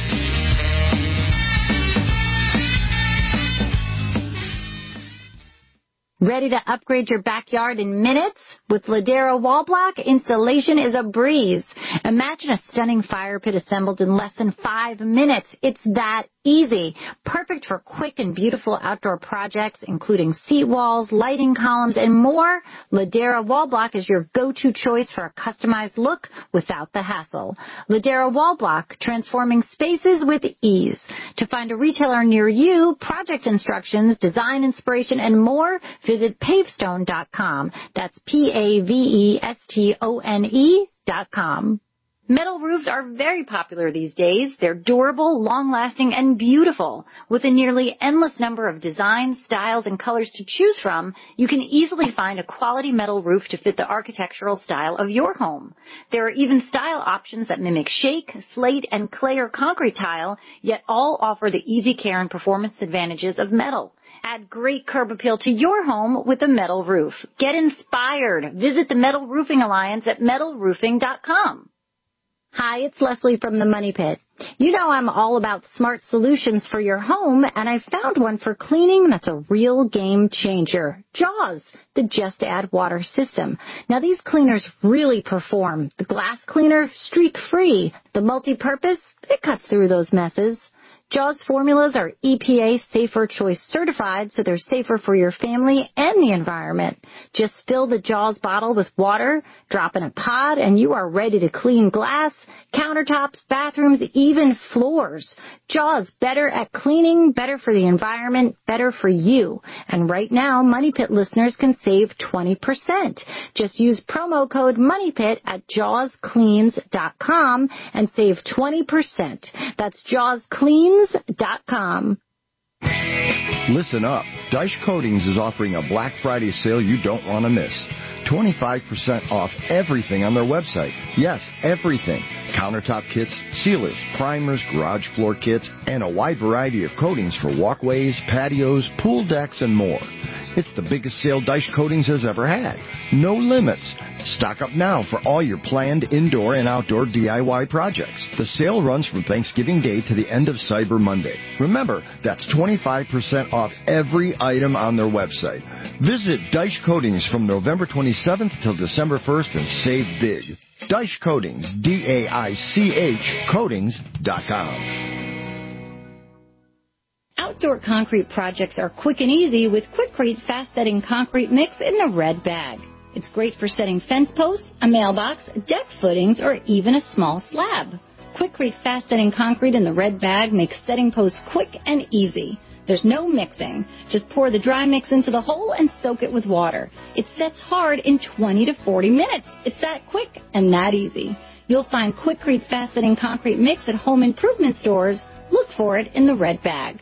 Ready to upgrade your backyard in minutes? With Ladera Wall Block, installation is a breeze. Imagine a stunning fire pit assembled in less than five minutes. It's that easy. Perfect for quick and beautiful outdoor projects, including seat walls, lighting columns, and more. Ladera Wall Block is your go-to choice for a customized look without the hassle. Ladera Wall Block, transforming spaces with ease. To find a retailer near you, project instructions, design inspiration, and more, visit pavestone dot com. That's P A V E S T O N E dot com. Metal roofs are very popular these days. They're durable, long-lasting, and beautiful. With a nearly endless number of designs, styles, and colors to choose from, you can easily find a quality metal roof to fit the architectural style of your home. There are even style options that mimic shake, slate, and clay or concrete tile, yet all offer the easy care and performance advantages of metal. Add great curb appeal to your home with a metal roof. Get inspired. Visit the Metal Roofing Alliance at metal roofing dot com. Hi, it's Leslie from the Money Pit. You know I'm all about smart solutions for your home, and I found one for cleaning that's a real game changer. Jaws, the Just Add Water system. Now, these cleaners really perform. The glass cleaner, streak-free. The multi-purpose, it cuts through those messes. Jaws formulas are E P A Safer Choice certified, so they're safer for your family and the environment. Just fill the Jaws bottle with water, drop in a pod, and you are ready to clean glass, countertops, bathrooms, even floors. Jaws, better at cleaning, better for the environment, better for you. And right now, Money Pit listeners can save twenty percent. Just use promo code MONEYPIT at jaws cleans dot com and save twenty percent. That's jaws cleans dot com. Listen up. Dyche Coatings is offering a Black Friday sale you don't want to miss. twenty-five percent off everything on their website. Yes, everything. Countertop kits, sealers, primers, garage floor kits, and a wide variety of coatings for walkways, patios, pool decks, and more. It's the biggest sale Dyche Coatings has ever had. No limits. Stock up now for all your planned indoor and outdoor D I Y projects. The sale runs from Thanksgiving Day to the end of Cyber Monday. Remember, that's twenty-five percent off every item on their website. Visit Dyche Coatings from November twenty-seventh till December first and save big. Dyche Coatings, D A I C H, coatings dot com. Outdoor concrete projects are quick and easy with Quikrete Fast Setting Concrete Mix in the red bag. It's great for setting fence posts, a mailbox, deck footings, or even a small slab. Quikrete Fast Setting Concrete in the red bag makes setting posts quick and easy. There's no mixing. Just pour the dry mix into the hole and soak it with water. It sets hard in twenty to forty minutes. It's that quick and that easy. You'll find Quikrete Fast Setting Concrete Mix at home improvement stores. Look for it in the red bag.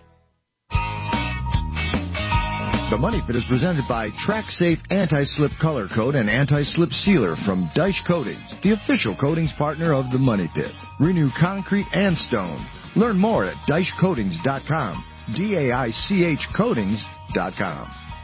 The Money Pit is presented by TrackSafe Anti-Slip Color Coat and Anti-Slip Sealer from Dyche Coatings, the official coatings partner of the Money Pit. Renew concrete and stone. Learn more at Dyche Coatings dot com. D A I C H Coatings dot com.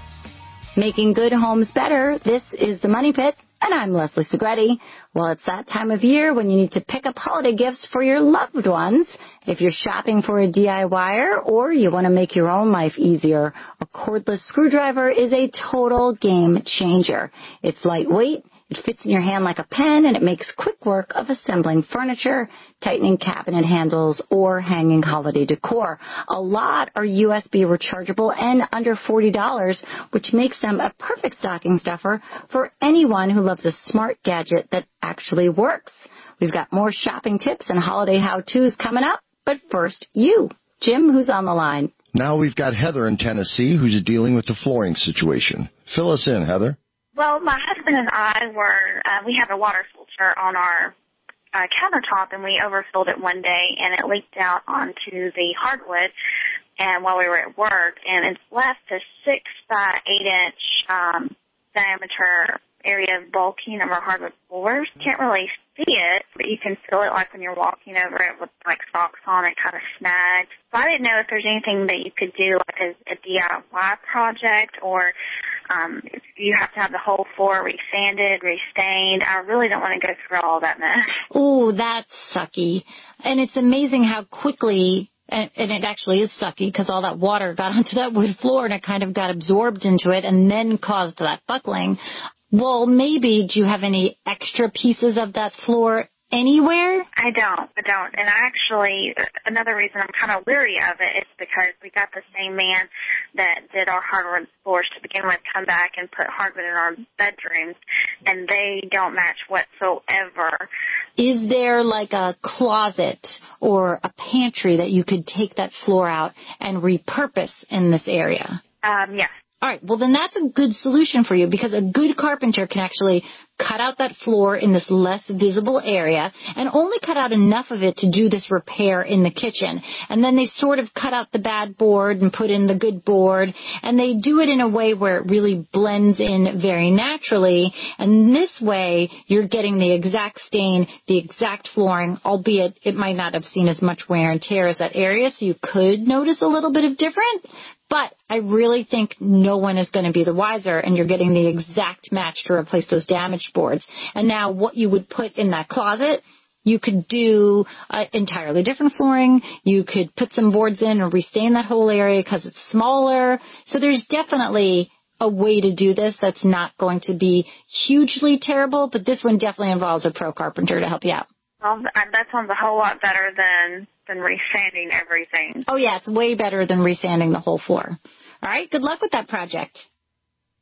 Making good homes better. This is the Money Pit, and I'm Leslie Segretti. Well, it's that time of year when you need to pick up holiday gifts for your loved ones. If you're shopping for a D I Y-er or you want to make your own life easier, a cordless screwdriver is a total game changer. It's lightweight. It fits in your hand like a pen, and it makes quick work of assembling furniture, tightening cabinet handles, or hanging holiday decor. A lot are U S B rechargeable and under forty dollars, which makes them a perfect stocking stuffer for anyone who loves a smart gadget that actually works. We've got more shopping tips and holiday how-tos coming up, but first, you. Jim, who's on the line? Now we've got Heather in Tennessee who's dealing with the flooring situation. Fill us in, Heather. Well, my husband and I were, uh, we have a water filter on our uh, countertop, and we overfilled it one day, and it leaked out onto the hardwood and while we were at work, and it's left a six by eight inch um, diameter area of bulking of our hardwood floors. You can't really see it, but you can feel it like when you're walking over it with like socks on, it kind of snags. So I didn't know if there's anything that you could do like a, a D I Y project, or um, if you have to have the whole floor resanded, restained. I really don't want to go through all that mess. Ooh, that's sucky. And it's amazing how quickly, and, and it actually is sucky because all that water got onto that wood floor and it kind of got absorbed into it and then caused that buckling. Well, maybe, do you have any extra pieces of that floor anywhere? I don't. I don't. And actually, another reason I'm kind of leery of it is because we got the same man that did our hardwood floors to begin with come back and put hardwood in our bedrooms, and they don't match whatsoever. Is there like a closet or a pantry that you could take that floor out and repurpose in this area? Um, yes. All right, well, then that's a good solution for you because a good carpenter can actually cut out that floor in this less visible area and only cut out enough of it to do this repair in the kitchen. And then they sort of cut out the bad board and put in the good board, and they do it in a way where it really blends in very naturally. And this way, you're getting the exact stain, the exact flooring, albeit it might not have seen as much wear and tear as that area, so you could notice a little bit of difference. But I really think no one is going to be the wiser, and you're getting the exact match to replace those damaged boards. And now what you would put in that closet, you could do uh, entirely different flooring. You could put some boards in and restain that whole area because it's smaller. So there's definitely a way to do this that's not going to be hugely terrible, but this one definitely involves a pro carpenter to help you out. Well, that sounds a whole lot better than, than resanding everything. Oh, yeah, it's way better than resanding the whole floor. All right, good luck with that project.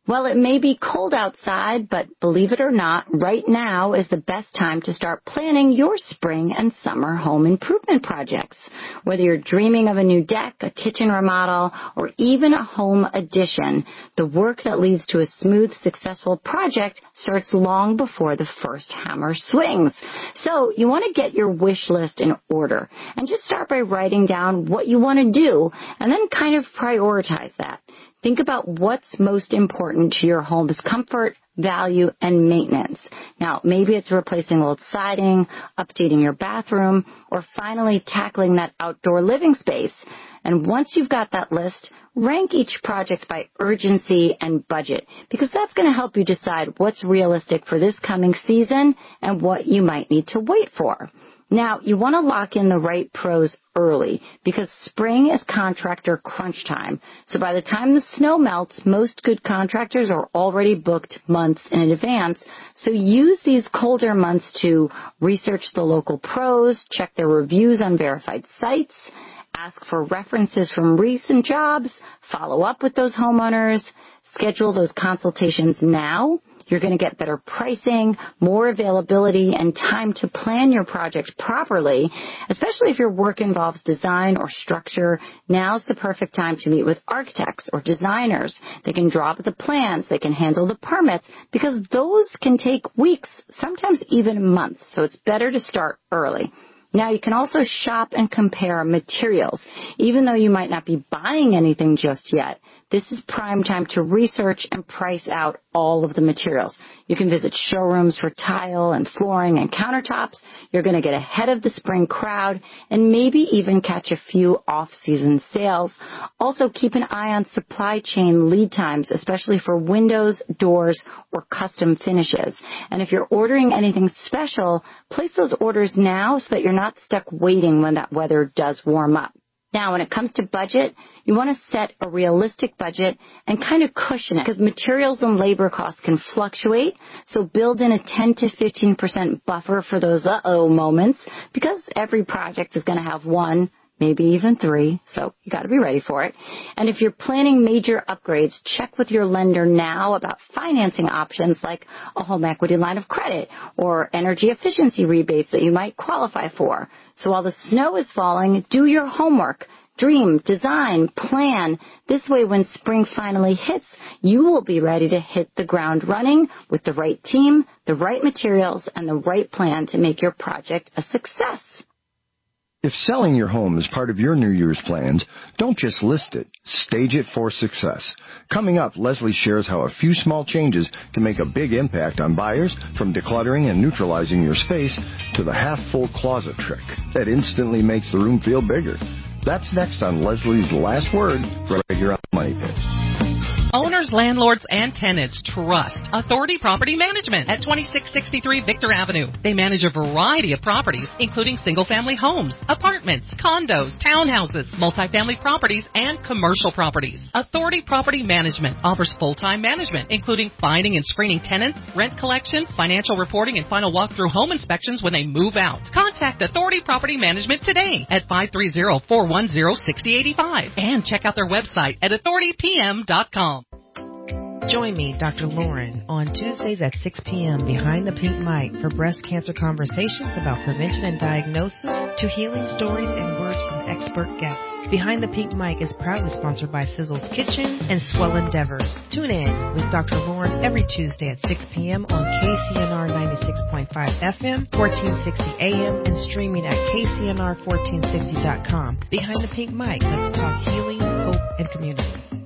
Well, it may be cold outside, but believe it or not, right now is the best time to start planning your spring and summer home improvement projects. Whether you're dreaming of a new deck, a kitchen remodel, or even a home addition, the work that leads to a smooth, successful project starts long before the first hammer swings. So you want to get your wish list in order and just start by writing down what you want to do and then kind of prioritize that. Think about what's most important to your home's comfort, value, and maintenance. Now, maybe it's replacing old siding, updating your bathroom, or finally tackling that outdoor living space. And once you've got that list, rank each project by urgency and budget, because that's going to help you decide what's realistic for this coming season and what you might need to wait for. Now, you want to lock in the right pros early because spring is contractor crunch time. So by the time the snow melts, most good contractors are already booked months in advance. So use these colder months to research the local pros, check their reviews on verified sites, ask for references from recent jobs, follow up with those homeowners, schedule those consultations now. You're going to get better pricing, more availability, and time to plan your project properly, especially if your work involves design or structure. Now's the perfect time to meet with architects or designers. They can draw up the plans. They can handle the permits because those can take weeks, sometimes even months. So it's better to start early. Now, you can also shop and compare materials. Even though you might not be buying anything just yet, this is prime time to research and price out all of the materials. You can visit showrooms for tile and flooring and countertops. You're going to get ahead of the spring crowd and maybe even catch a few off-season sales. Also, keep an eye on supply chain lead times, especially for windows, doors, or custom finishes. And if you're ordering anything special, place those orders now so that you're not stuck waiting when that weather does warm up. Now, when it comes to budget, you want to set a realistic budget and kind of cushion it because materials and labor costs can fluctuate. So build in a ten to fifteen percent buffer for those uh-oh moments because every project is going to have one, maybe even three, so you got to be ready for it. And if you're planning major upgrades, check with your lender now about financing options like a home equity line of credit or energy efficiency rebates that you might qualify for. So while the snow is falling, do your homework. Dream, design, plan. This way, when spring finally hits, you will be ready to hit the ground running with the right team, the right materials, and the right plan to make your project a success. If selling your home is part of your New Year's plans, don't just list it. Stage it for success. Coming up, Leslie shares how a few small changes can make a big impact on buyers, from decluttering and neutralizing your space to the half-full closet trick that instantly makes the room feel bigger. That's next on Leslie's Last Word right here on Money Pit. Owners, landlords, and tenants trust Authority Property Management at twenty-six sixty-three Victor Avenue. They manage a variety of properties, including single-family homes, apartments, condos, townhouses, multifamily properties, and commercial properties. Authority Property Management offers full-time management, including finding and screening tenants, rent collection, financial reporting, and final walkthrough home inspections when they move out. Contact Authority Property Management today at five three zero, four one zero, six zero eight five and check out their website at authority p m dot com. Join me, Doctor Lauren, on Tuesdays at six p.m. behind the pink mic for breast cancer conversations about prevention and diagnosis to healing stories and words from expert guests. Behind the Pink Mic is proudly sponsored by Sizzle's Kitchen and Swell Endeavor. Tune in with Doctor Lauren every Tuesday at six p.m. on K C N R ninety-six point five F M, fourteen sixty A M, and streaming at K C N R fourteen sixty dot com. Behind the Pink Mic, let's talk healing, hope, and community.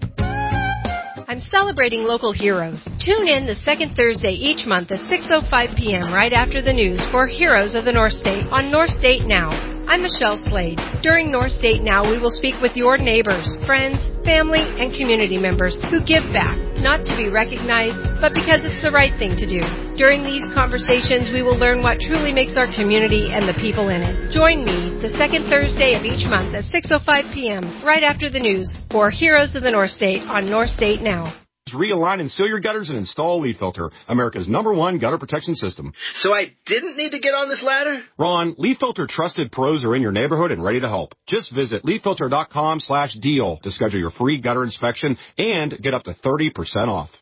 I'm celebrating local heroes. Tune in the second Thursday each month at six oh five p.m. right after the news for Heroes of the North State on North State Now. I'm Michelle Slade. During North State Now, we will speak with your neighbors, friends, family, and community members who give back, not to be recognized, but because it's the right thing to do. During these conversations, we will learn what truly makes our community and the people in it. Join me the second Thursday of each month at six oh five p.m. right after the news for Heroes of the North State on North State Now. Realign and seal your gutters and install Leaf Filter, America's number one gutter protection system. So I didn't need to get on this ladder? Ron, Leaf Filter trusted pros are in your neighborhood and ready to help. Just visit leaf filter dot com slash deal to schedule your free gutter inspection and get up to thirty percent off.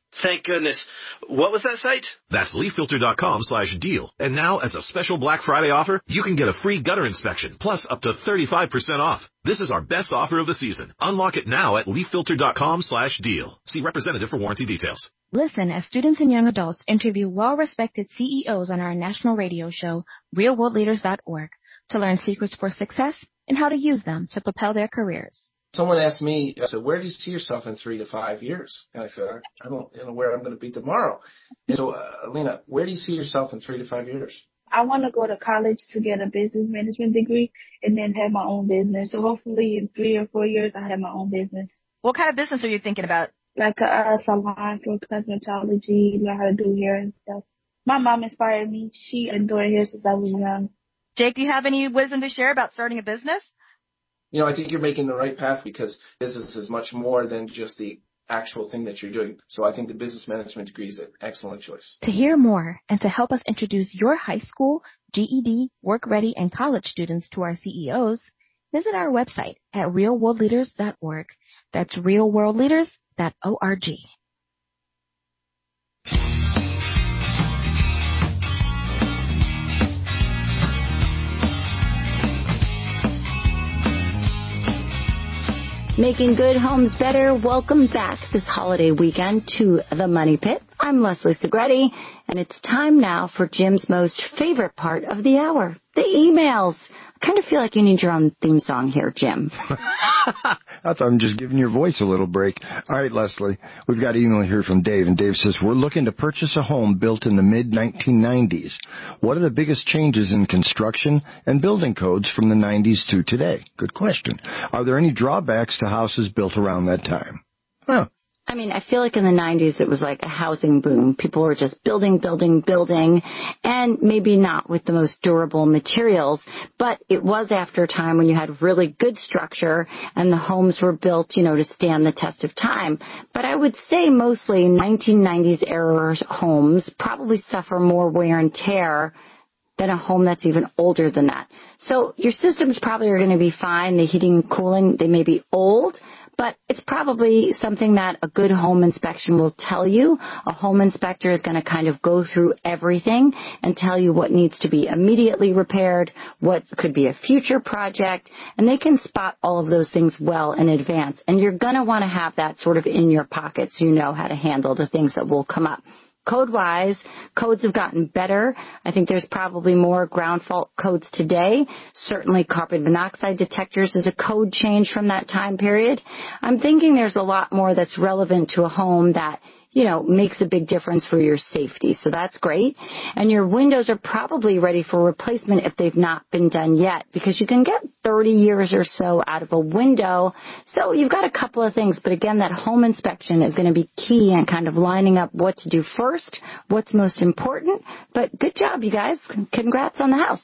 Thank goodness. What was that site? That's leaffilter.com slash deal. And now, as a special Black Friday offer, you can get a free gutter inspection, plus up to thirty-five percent off. This is our best offer of the season. Unlock it now at leaffilter.com slash deal. See representative for warranty details. Listen as students and young adults interview well-respected C E Os on our national radio show, real world leaders dot org, to learn secrets for success and how to use them to propel their careers. Someone asked me, I said, where do you see yourself in three to five years? And I said, I, I don't know where I'm going to be tomorrow. And so, uh, Alina, where do you see yourself in three to five years? I want to go to college to get a business management degree and then have my own business. So hopefully in three or four years, I have my own business. What kind of business are you thinking about? Like a, a salon for cosmetology, learn how to do hair and stuff. My mom inspired me. She enjoyed hair since I was young. Jake, do you have any wisdom to share about starting a business? You know, I think you're making the right path because business is much more than just the actual thing that you're doing. So I think the business management degree is an excellent choice. To hear more and to help us introduce your high school, G E D, work ready, and college students to our C E Os, visit our website at real world leaders dot org. That's real world leaders dot org. Making good homes better. Welcome back this holiday weekend to the Money Pit. I'm Leslie Segretti, and it's time now for Jim's most favorite part of the hour, the emails. I kind of feel like you need your own theme song here, Jim. I thought I'm just giving your voice a little break. All right, Leslie, we've got an email here from Dave, and Dave says, we're looking to purchase a home built in the mid nineteen nineties. What are the biggest changes in construction and building codes from the nineties to today? Good question. Are there any drawbacks to houses built around that time? Huh. I mean, I feel like in the nineties it was like a housing boom. People were just building, building, building, and maybe not with the most durable materials, but it was after a time when you had really good structure and the homes were built, you know, to stand the test of time. But I would say mostly nineteen nineties era homes probably suffer more wear and tear than a home that's even older than that. So your systems probably are going to be fine. The heating and cooling, they may be old, but it's probably something that a good home inspection will tell you. A home inspector is going to kind of go through everything and tell you what needs to be immediately repaired, what could be a future project, and they can spot all of those things well in advance. And you're going to want to have that sort of in your pocket so you know how to handle the things that will come up. Code-wise, codes have gotten better. I think there's probably more ground fault codes today. Certainly carbon monoxide detectors is a code change from that time period. I'm thinking there's a lot more that's relevant to a home that, you know, makes a big difference for your safety. So that's great. And your windows are probably ready for replacement if they've not been done yet, because you can get thirty years or so out of a window. So you've got a couple of things. But again, that home inspection is going to be key and kind of lining up what to do first, what's most important. But good job, you guys. Congrats on the house.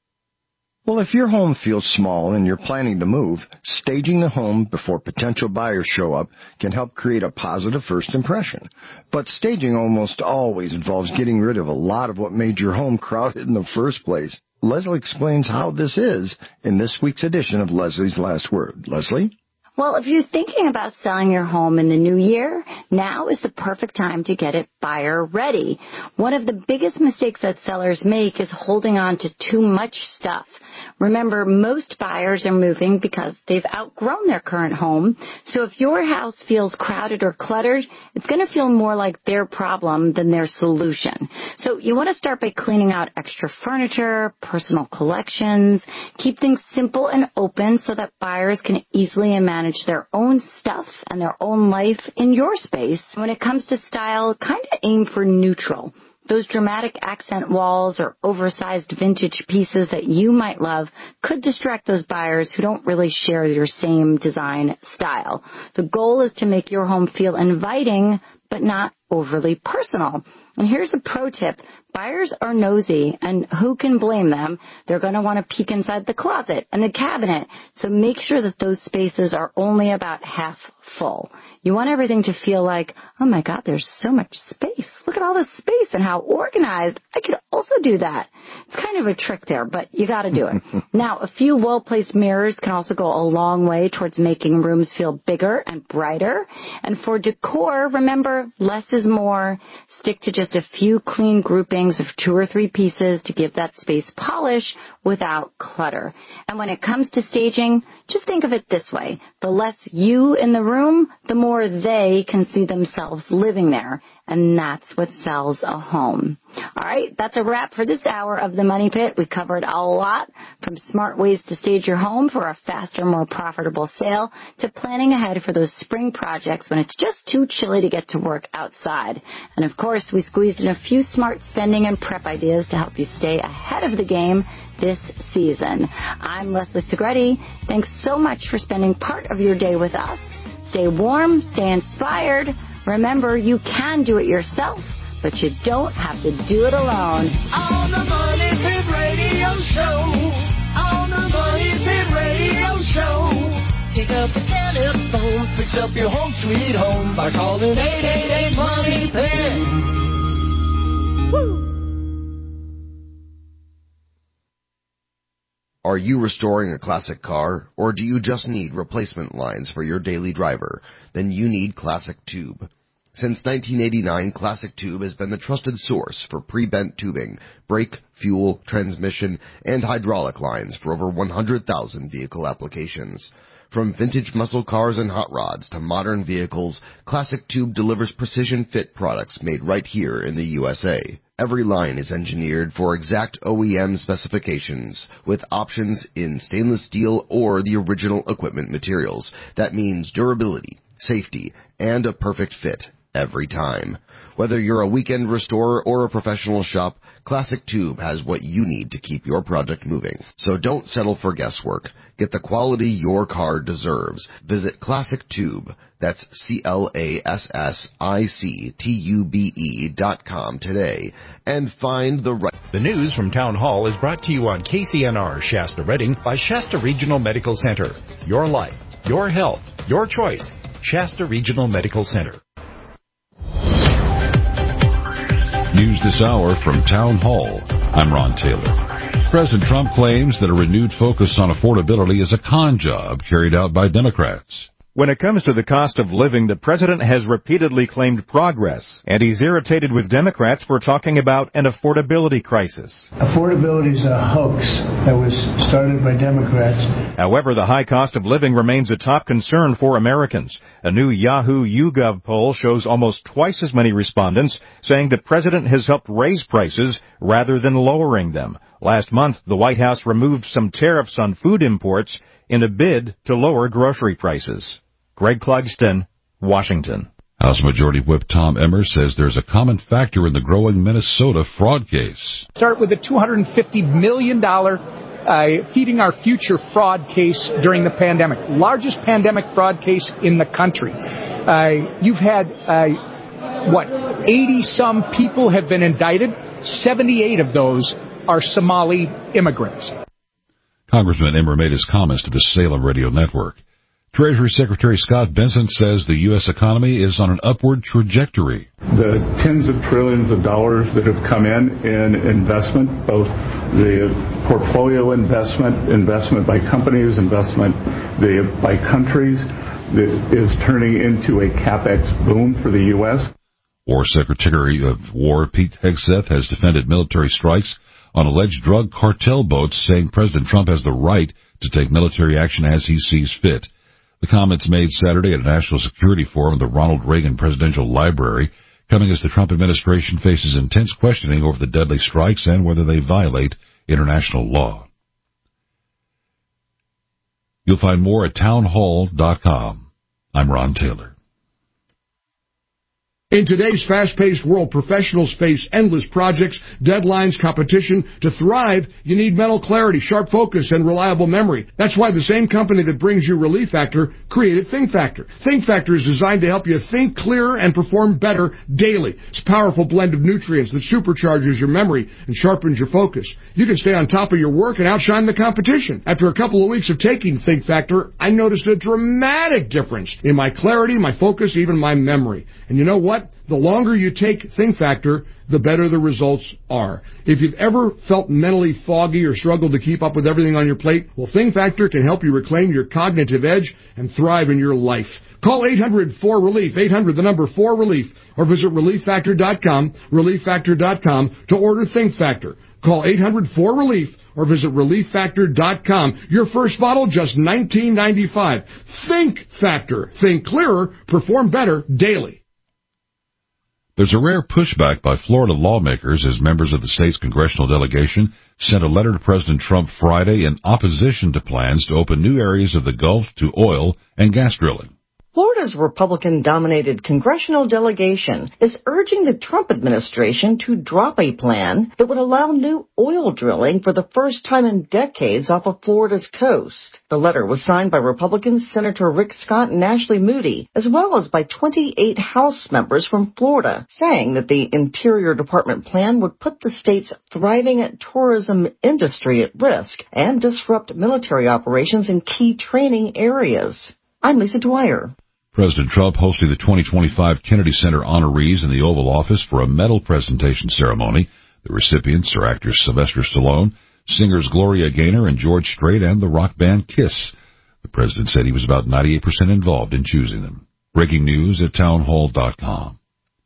Well, if your home feels small and you're planning to move, staging the home before potential buyers show up can help create a positive first impression. But staging almost always involves getting rid of a lot of what made your home crowded in the first place. Leslie explains how this is in this week's edition of Leslie's Last Word. Leslie? Well, if you're thinking about selling your home in the new year, now is the perfect time to get it buyer ready. One of the biggest mistakes that sellers make is holding on to too much stuff. Remember, most buyers are moving because they've outgrown their current home. So if your house feels crowded or cluttered, it's going to feel more like their problem than their solution. So you want to start by cleaning out extra furniture, personal collections, keep things simple and open so that buyers can easily manage their own stuff and their own life in your space. When it comes to style, kind of aim for neutral. Those dramatic accent walls or oversized vintage pieces that you might love could distract those buyers who don't really share your same design style. The goal is to make your home feel inviting, but not overly personal. And here's a pro tip. Buyers are nosy, and who can blame them? They're going to want to peek inside the closet and the cabinet. So make sure that those spaces are only about half full. You want everything to feel like, oh my God, there's so much space. Look at all this space and how organized. I could also do that. It's kind of a trick there, but you got to do it. Now, a few well-placed mirrors can also go a long way towards making rooms feel bigger and brighter. And for decor, remember, less is more. Stick to just a few clean groupings of two or three pieces to give that space polish without clutter. And when it comes to staging, just think of it this way. The less you in the room, the more they can see themselves living there. And that's what sells a home. All right, that's a wrap for this hour of the Money Pit. We covered a lot, from smart ways to stage your home for a faster, more profitable sale, to planning ahead for those spring projects when it's just too chilly to get to work outside. And of course, we squeezed in a few smart spending and prep ideas to help you stay ahead of the game this season. I'm Leslie Segretti. Thanks so much for spending part of your day with us. Stay warm, stay inspired. Remember, you can do it yourself, but you don't have to do it alone. On the Money Pit Radio Show. On the Money Pit Radio Show. Pick up the telephone, fix up your home sweet home by calling eight eight eight Money Pit. Woo! Are you restoring a classic car, or do you just need replacement lines for your daily driver? Then you need Classic Tube. Since nineteen eighty-nine, Classic Tube has been the trusted source for pre-bent tubing, brake, fuel, transmission, and hydraulic lines for over one hundred thousand vehicle applications. From vintage muscle cars and hot rods to modern vehicles, Classic Tube delivers precision-fit products made right here in the U S A. Every line is engineered for exact O E M specifications, with options in stainless steel or the original equipment materials. That means durability, safety, and a perfect fit every time. Whether you're a weekend restorer or a professional shop, Classic Tube has what you need to keep your project moving. So don't settle for guesswork. Get the quality your car deserves. Visit Classic Tube, that's C L A S S I C T U B E dot com today, and find the right... The news from Town Hall is brought to you on K C N R Shasta Redding by Shasta Regional Medical Center. Your life, your health, your choice. Shasta Regional Medical Center. News this hour from Town Hall. I'm Ron Taylor. President Trump claims that a renewed focus on affordability is a con job carried out by Democrats. When it comes to the cost of living, the president has repeatedly claimed progress, and he's irritated with Democrats for talking about an affordability crisis. Affordability is a hoax that was started by Democrats. However, the high cost of living remains a top concern for Americans. A new Yahoo YouGov poll shows almost twice as many respondents saying the president has helped raise prices rather than lowering them. Last month, the White House removed some tariffs on food imports in a bid to lower grocery prices. Greg Clugston, Washington. House Majority Whip Tom Emmer says there's a common factor in the growing Minnesota fraud case. Start with a two hundred fifty million dollars uh, feeding our future fraud case during the pandemic. Largest pandemic fraud case in the country. Uh, you've had, uh, what, eighty-some people have been indicted. seventy-eight of those are Somali immigrants. Congressman Emmer made his comments to the Salem Radio Network. Treasury Secretary Scott Bessent says the U S economy is on an upward trajectory. The tens of trillions of dollars that have come in in investment, both the portfolio investment, investment by companies, investment the, by countries, that is turning into a CapEx boom for the U S. War Secretary of War Pete Hegseth has defended military strikes on alleged drug cartel boats, saying President Trump has the right to take military action as he sees fit. The comments made Saturday at a national security forum at the Ronald Reagan Presidential Library, coming as the Trump administration faces intense questioning over the deadly strikes and whether they violate international law. You'll find more at townhall dot com. I'm Ron Taylor. In today's fast-paced world, professionals face endless projects, deadlines, competition. To thrive, you need mental clarity, sharp focus, and reliable memory. That's why the same company that brings you Relief Factor created Think Factor. Think Factor is designed to help you think clearer and perform better daily. It's a powerful blend of nutrients that supercharges your memory and sharpens your focus. You can stay on top of your work and outshine the competition. After a couple of weeks of taking Think Factor, I noticed a dramatic difference in my clarity, my focus, even my memory. And you know what? The longer you take Think Factor, the better the results are. If you've ever felt mentally foggy or struggled to keep up with everything on your plate, well, Think Factor can help you reclaim your cognitive edge and thrive in your life. Call eight hundred four relief, eight hundred, the number four relief, or visit relief factor dot com, relief factor dot com to order Think Factor. Call eight hundred four relief or visit relief factor dot com. Your first bottle, just nineteen ninety-five. Think Factor. Think clearer, perform better daily. There's a rare pushback by Florida lawmakers as members of the state's congressional delegation sent a letter to President Trump Friday in opposition to plans to open new areas of the Gulf to oil and gas drilling. Florida's Republican-dominated congressional delegation is urging the Trump administration to drop a plan that would allow new oil drilling for the first time in decades off of Florida's coast. The letter was signed by Republican Senator Rick Scott and Ashley Moody, as well as by twenty-eight House members from Florida, saying that the Interior Department plan would put the state's thriving tourism industry at risk and disrupt military operations in key training areas. I'm Lisa Dwyer. President Trump hosting the twenty twenty-five Kennedy Center honorees in the Oval Office for a medal presentation ceremony. The recipients are actors Sylvester Stallone, singers Gloria Gaynor and George Strait, and the rock band Kiss. The president said he was about ninety-eight percent involved in choosing them. Breaking news at townhall dot com.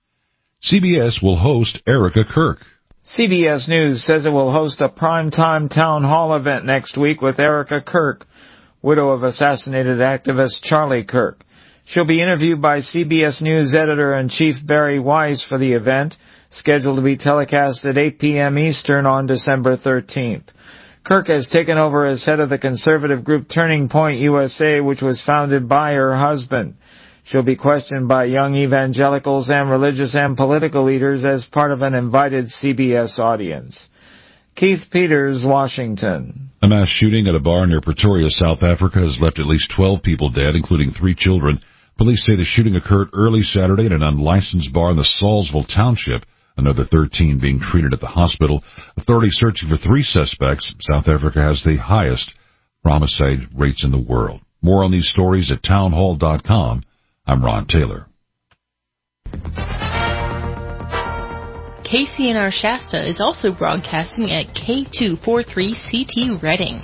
C B S will host Erica Kirk. C B S News says it will host a primetime town hall event next week with Erica Kirk, widow of assassinated activist Charlie Kirk. She'll be interviewed by C B S News editor-in-chief Barry Weiss for the event, scheduled to be telecast at eight p.m. Eastern on December thirteenth. Kirk has taken over as head of the conservative group Turning Point U S A, which was founded by her husband. She'll be questioned by young evangelicals and religious and political leaders as part of an invited C B S audience. Keith Peters, Washington. A mass shooting at a bar near Pretoria, South Africa, has left at least twelve people dead, including three children. Police say the shooting occurred early Saturday at an unlicensed bar in the Salisville Township, another thirteen being treated at the hospital. Authorities searching for three suspects. South Africa has the highest homicide rates in the world. More on these stories at townhall dot com. I'm Ron Taylor. K C N R Shasta is also broadcasting at K two forty-three C T Redding.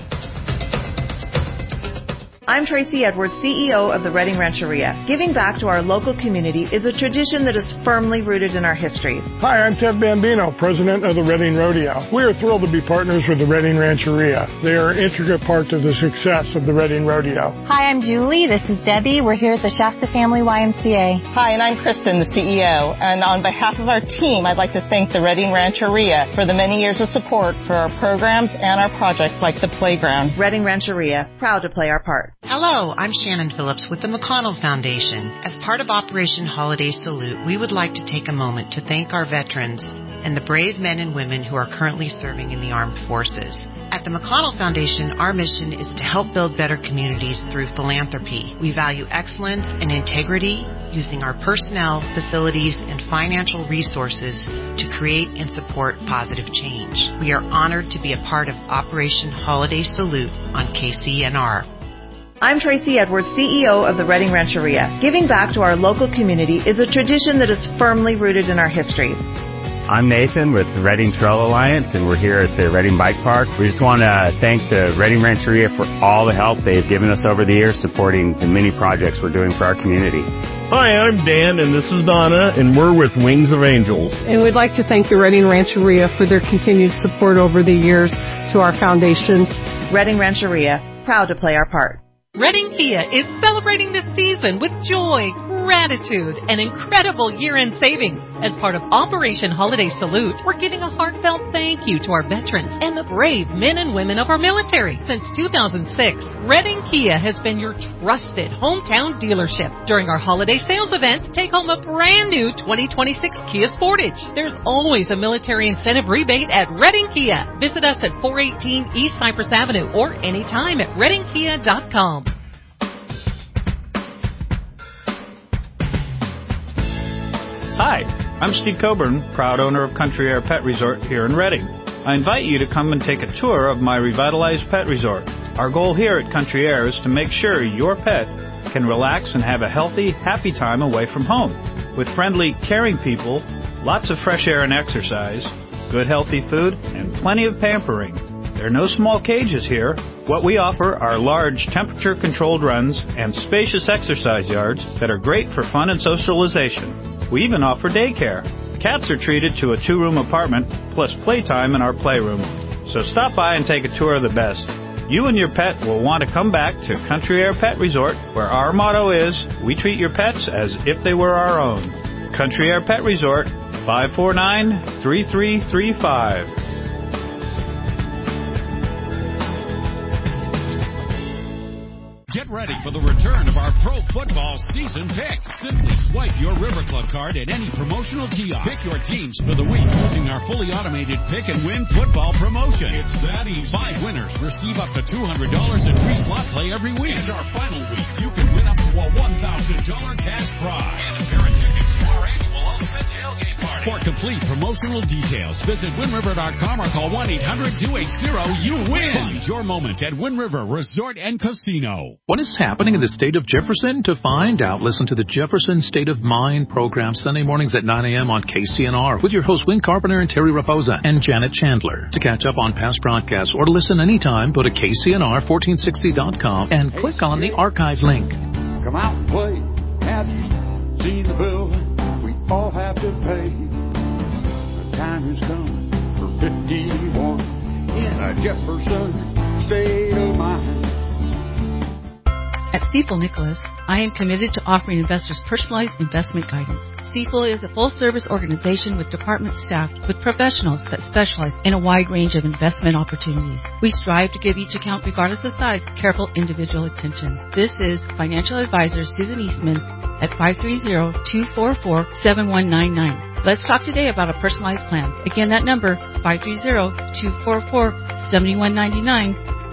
I'm Tracy Edwards, C E O of the Redding Rancheria. Giving back to our local community is a tradition that is firmly rooted in our history. Hi, I'm Ted Bambino, president of the Redding Rodeo. We are thrilled to be partners with the Redding Rancheria. They are an intricate part of the success of the Redding Rodeo. Hi, I'm Julie. This is Debbie. We're here at the Shasta Family Y M C A. Hi, and I'm Kristen, the C E O. And on behalf of our team, I'd like to thank the Redding Rancheria for the many years of support for our programs and our projects like the playground. Redding Rancheria, proud to play our part. Hello, I'm Shannon Phillips with the McConnell Foundation. As part of Operation Holiday Salute, we would like to take a moment to thank our veterans and the brave men and women who are currently serving in the armed forces. At the McConnell Foundation, our mission is to help build better communities through philanthropy. We value excellence and integrity, using our personnel, facilities, and financial resources to create and support positive change. We are honored to be a part of Operation Holiday Salute on K C N R. I'm Tracy Edwards, C E O of the Redding Rancheria. Giving back to our local community is a tradition that is firmly rooted in our history. I'm Nathan with the Redding Trail Alliance, and we're here at the Redding Bike Park. We just want to thank the Redding Rancheria for all the help they've given us over the years supporting the many projects we're doing for our community. Hi, I'm Dan, and this is Donna, and we're with Wings of Angels. And we'd like to thank the Redding Rancheria for their continued support over the years to our foundation. Redding Rancheria, proud to play our part. Redding Kia is celebrating this season with joy, gratitude, and incredible year-end savings. As part of Operation Holiday Salute, we're giving a heartfelt thank you to our veterans and the brave men and women of our military. Since two thousand six, Redding Kia has been your trusted hometown dealership. During our holiday sales event, take home a brand new twenty twenty-six Kia Sportage. There's always a military incentive rebate at Redding Kia. Visit us at four eighteen East Cypress Avenue or anytime at redding kia dot com. Hi, I'm Steve Coburn, proud owner of Country Air Pet Resort here in Redding. I invite you to come and take a tour of my revitalized pet resort. Our goal here at Country Air is to make sure your pet can relax and have a healthy, happy time away from home. with friendly, caring people, lots of fresh air and exercise, good healthy food, and plenty of pampering. There are no small cages here. What we offer are large temperature-controlled runs and spacious exercise yards that are great for fun and socialization. We even offer daycare. Cats are treated to a two-room apartment plus playtime in our playroom. So stop by and take a tour of the best. You and your pet will want to come back to Country Air Pet Resort, where our motto is, we treat your pets as if they were our own. Country Air Pet Resort, five four nine, three three three five. Get ready for the return of our pro football season picks. Simply swipe your River Club card at any promotional kiosk. Pick your teams for the week using our fully automated pick and win football promotion. It's that easy. Five winners receive up to two hundred dollars in free slot play every week. And our final week, you can win up to a one thousand dollars cash prize. And a pair of tickets to our annual Ultimate Tailgate Party. For complete promotional details, visit win river dot com or call one eight hundred two eight zero you win. Find your moment at Wind River Resort and Casino. What is happening in the state of Jefferson? To find out, listen to the Jefferson State of Mind program Sunday mornings at nine a.m. on K C N R with your hosts Win Carpenter and Terry Raposa and Janet Chandler. To catch up on past broadcasts or to listen anytime, go to K C N R fourteen sixty dot com and click on the archive link. Come out and play. Have you seen the bill we all have to pay? The time has come for fifty-one in a Jefferson State of Mind. At Stifel Nicholas, I am committed to offering investors personalized investment guidance. Stifel is a full-service organization with department staffed with professionals that specialize in a wide range of investment opportunities. We strive to give each account, regardless of size, careful individual attention. This is financial advisor Susan Eastman at five three zero, two four four, seven one nine nine. Let's talk today about a personalized plan. Again, that number, five three zero, two four four, seven one nine nine.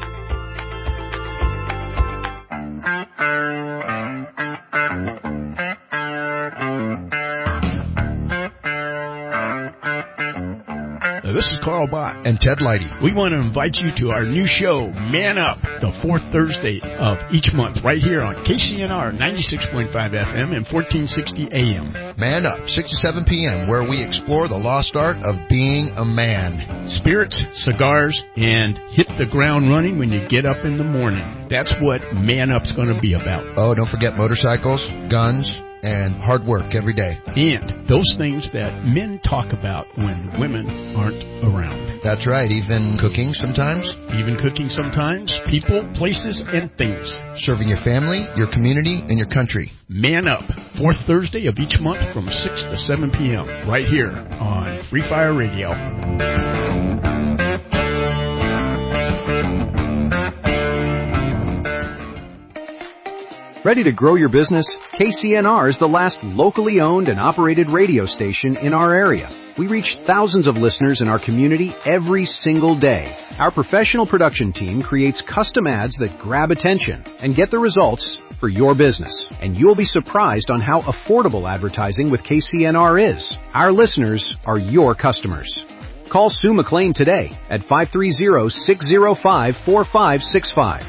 This is Carl Bott and Ted Leidy. We want to invite you to our new show, Man Up, the fourth Thursday of each month, right here on K C N R ninety-six point five F M and fourteen sixty A M. Man Up, six to seven p.m., where we explore the lost art of being a man. Spirits, cigars, and hit the ground running when you get up in the morning. That's what Man Up's going to be about. Oh, don't forget motorcycles, guns, and hard work every day. And those things that men talk about when women aren't around. That's right, even cooking sometimes. Even cooking sometimes. People, places, and things. Serving your family, your community, and your country. Man Up, fourth Thursday of each month from six to seven p.m. right here on Free Fire Radio. Ready to grow your business? K C N R is the last locally owned and operated radio station in our area. We reach thousands of listeners in our community every single day. Our professional production team creates custom ads that grab attention and get the results for your business. And you'll be surprised on how affordable advertising with K C N R is. Our listeners are your customers. Call Sue McLean today at five three zero, six zero five, four five six five.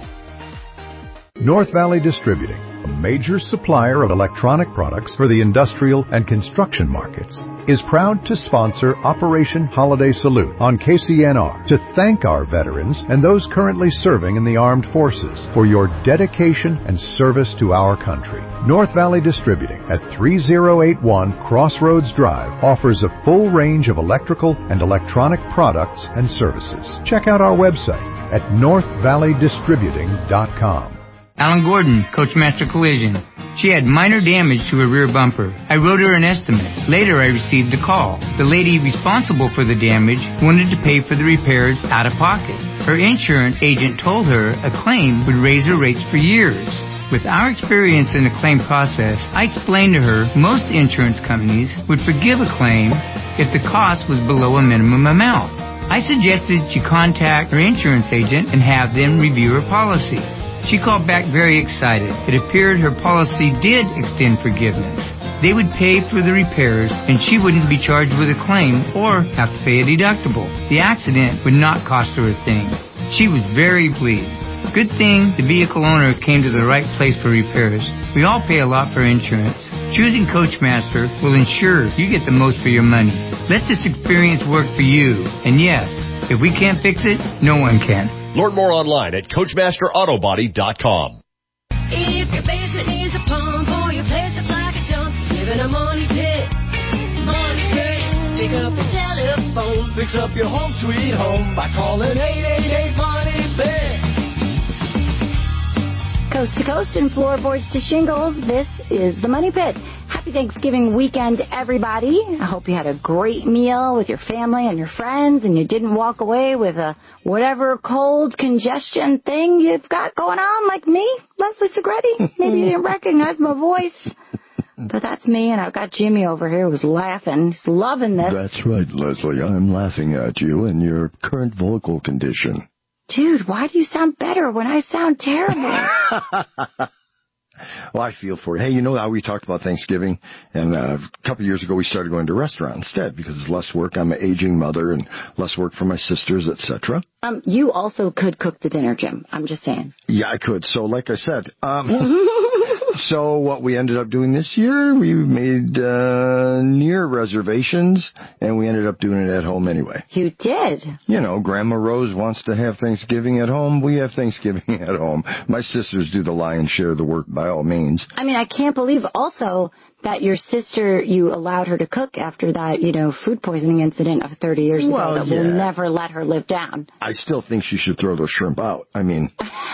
North Valley Distributing, a major supplier of electronic products for the industrial and construction markets, is proud to sponsor Operation Holiday Salute on K C N R to thank our veterans and those currently serving in the armed forces for your dedication and service to our country. North Valley Distributing at thirty eighty-one Crossroads Drive offers a full range of electrical and electronic products and services. Check out our website at north valley distributing dot com. Alan Gordon, Coachmaster Collision. She had minor damage to her rear bumper. I wrote her an estimate. Later, I received a call. The lady responsible for the damage wanted to pay for the repairs out of pocket. Her insurance agent told her a claim would raise her rates for years. With our experience in the claim process, I explained to her most insurance companies would forgive a claim if the cost was below a minimum amount. I suggested she contact her insurance agent and have them review her policy. She called back very excited. It appeared her policy did extend forgiveness. They would pay for the repairs, and she wouldn't be charged with a claim or have to pay a deductible. The accident would not cost her a thing. She was very pleased. Good thing the vehicle owner came to the right place for repairs. We all pay a lot for insurance. Choosing Coachmaster will ensure you get the most for your money. Let this experience work for you. And yes, if we can't fix it, no one can. Learn more online at Coachmaster Auto Body dot com. If your basement needs a pump or your place looks like a dump, live in a money pit. Money pit. Pick up the telephone. Fix up your home sweet home by calling eight eight eight Money Pit. Coast to coast and floorboards to shingles, this is the Money Pit. Happy Thanksgiving weekend, everybody. I hope you had a great meal with your family and your friends and you didn't walk away with a whatever cold congestion thing you've got going on like me, Leslie Segretti. Maybe you didn't recognize my voice. But that's me, and I've got Jimmy over here who's laughing. He's loving this. That's right, Leslie. I'm laughing at you and your current vocal condition. Dude, why do you sound better when I sound terrible? Well, I feel for you. Hey, you know how we talked about Thanksgiving? And uh, a couple of years ago, we started going to a restaurant instead because it's less work. I'm an aging mother and less work for my sisters, et cetera. Um, you also could cook the dinner, Jim. I'm just saying. Yeah, I could. So, like I said, um, so what we ended up doing this year, we made uh, near reservations, and we ended up doing it at home anyway. You did? You know, Grandma Rose wants to have Thanksgiving at home. We have Thanksgiving at home. My sisters do the lion's share of the work by all means. I mean, I can't believe also that your sister, you allowed her to cook after that, you know, food poisoning incident of thirty years well, ago that yeah. will never let her live down. I still think she should throw those shrimp out. I mean,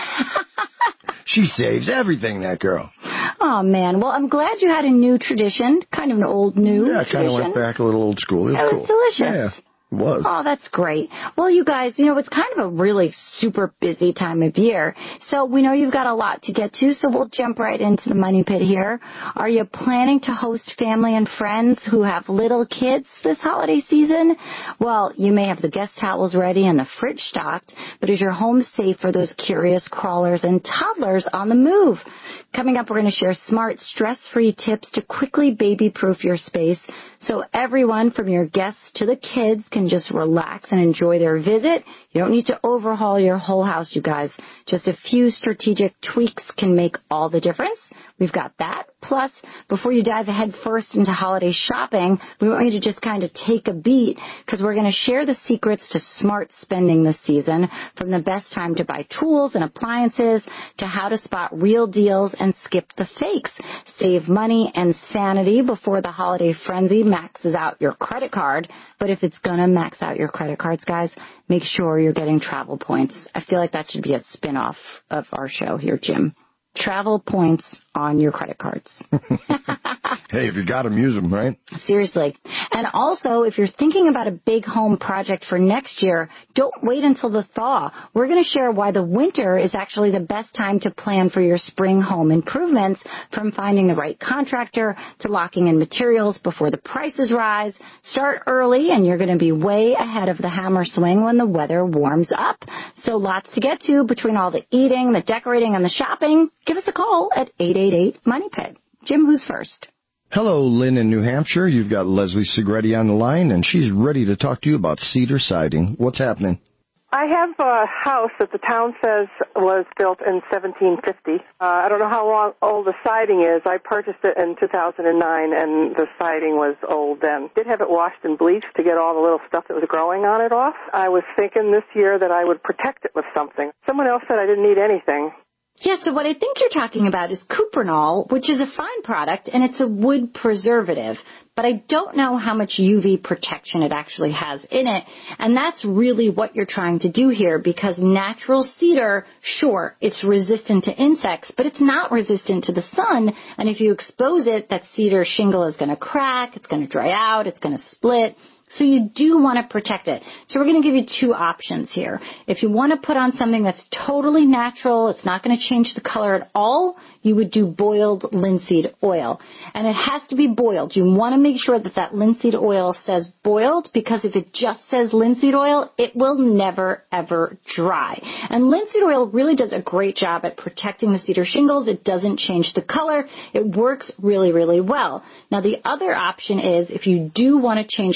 she saves everything, that girl. Oh, man. Well, I'm glad you had a new tradition, kind of an old new yeah, tradition. Yeah, kind of went back a little old school. It was, it cool. was delicious. Yeah. Was. Oh, that's great. Well, you guys, you know, it's kind of a really super busy time of year. So we know you've got a lot to get to, so we'll jump right into the Money Pit here. Are you planning to host family and friends who have little kids this holiday season? Well, you may have the guest towels ready and the fridge stocked, but is your home safe for those curious crawlers and toddlers on the move? Coming up, we're going to share smart, stress-free tips to quickly baby-proof your space so everyone from your guests to the kids can just relax and enjoy their visit. You don't need to overhaul your whole house, you guys. Just a few strategic tweaks can make all the difference. We've got that. Plus, before you dive head first into holiday shopping, we want you to just kind of take a beat because we're going to share the secrets to smart spending this season, from the best time to buy tools and appliances to how to spot real deals and skip the fakes. Save money and sanity before the holiday frenzy maxes out your credit card. But if it's going to max out your credit cards, guys, make sure you're getting travel points. I feel like that should be a spin-off of our show here, Jim. Travel points on your credit cards. Hey, if you got them, use them, right? Seriously. And also, if you're thinking about a big home project for next year, don't wait until the thaw. We're going to share why the winter is actually the best time to plan for your spring home improvements, from finding the right contractor to locking in materials before the prices rise. Start early and you're going to be way ahead of the hammer swing when the weather warms up. So lots to get to between all the eating, the decorating, and the shopping. Give us a call at eight eight eight Money Pit. Jim, who's first? Hello, Lynn in New Hampshire. You've got Leslie Segretti on the line, and she's ready to talk to you about cedar siding. What's happening? I have a house that the town says was built in seventeen fifty. Uh, I don't know how long old the siding is. I purchased it in two thousand nine, and the siding was old then. Did have it washed and bleached to get all the little stuff that was growing on it off. I was thinking this year that I would protect it with something. Someone else said I didn't need anything. Yeah, so what I think you're talking about is Cuprinol, which is a fine product, and it's a wood preservative. But I don't know how much U V protection it actually has in it. And that's really what you're trying to do here, because natural cedar, sure, it's resistant to insects, but it's not resistant to the sun. And if you expose it, that cedar shingle is going to crack, it's going to dry out, it's going to split. So you do want to protect it. So we're going to give you two options here. If you want to put on something that's totally natural, it's not going to change the color at all, you would do boiled linseed oil. And it has to be boiled. You want to make sure that that linseed oil says boiled, because if it just says linseed oil, it will never, ever dry. And linseed oil really does a great job at protecting the cedar shingles. It doesn't change the color. It works really, really well. Now, the other option is if you do want to change the color,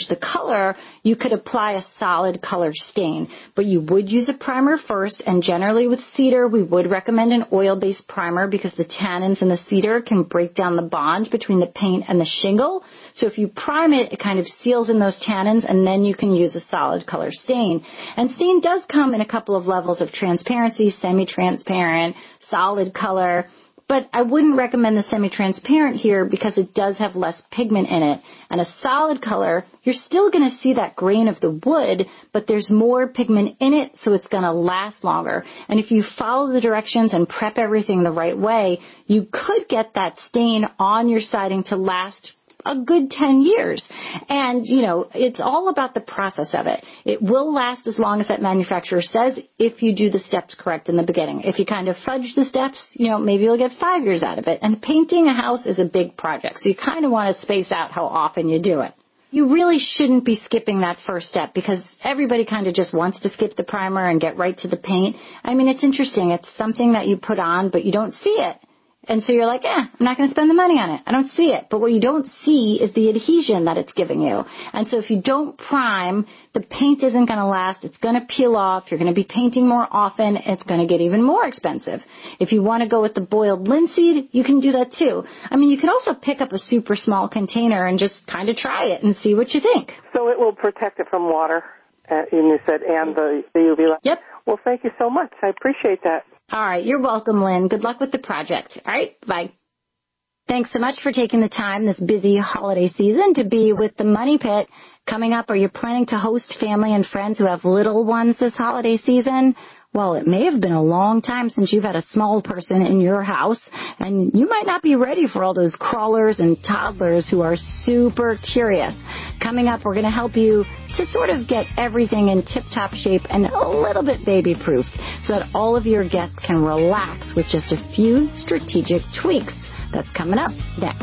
color, you could apply a solid color stain. But you would use a primer first, and generally with cedar, we would recommend an oil-based primer because the tannins in the cedar can break down the bond between the paint and the shingle. So if you prime it, it kind of seals in those tannins, and then you can use a solid color stain. And stain does come in a couple of levels of transparency, semi-transparent, solid color. But I wouldn't recommend the semi-transparent here because it does have less pigment in it. And a solid color, you're still going to see that grain of the wood, but there's more pigment in it, so it's going to last longer. And if you follow the directions and prep everything the right way, you could get that stain on your siding to last a good ten years. And, you know, it's all about the process of it. It will last as long as that manufacturer says if you do the steps correct in the beginning. If you kind of fudge the steps, you know, maybe you'll get five years out of it. And painting a house is a big project, so you kind of want to space out how often you do it. You really shouldn't be skipping that first step because everybody kind of just wants to skip the primer and get right to the paint. I mean, it's interesting. It's something that you put on, but you don't see it. And so you're like, eh, I'm not going to spend the money on it. I don't see it. But what you don't see is the adhesion that it's giving you. And so if you don't prime, the paint isn't going to last. It's going to peel off. You're going to be painting more often. It's going to get even more expensive. If you want to go with the boiled linseed, you can do that too. I mean, you can also pick up a super small container and just kind of try it and see what you think. So it will protect it from water, uh, and you said, and the, the U V light. Yep. Well, thank you so much. I appreciate that. All right. You're welcome, Lynn. Good luck with the project. All right. Bye. Thanks so much for taking the time this busy holiday season to be with the Money Pit. Coming up, are you planning to host family and friends who have little ones this holiday season? Well, it may have been a long time since you've had a small person in your house, and you might not be ready for all those crawlers and toddlers who are super curious. Coming up, we're going to help you to sort of get everything in tip-top shape and a little bit baby-proofed so that all of your guests can relax with just a few strategic tweaks. That's coming up next.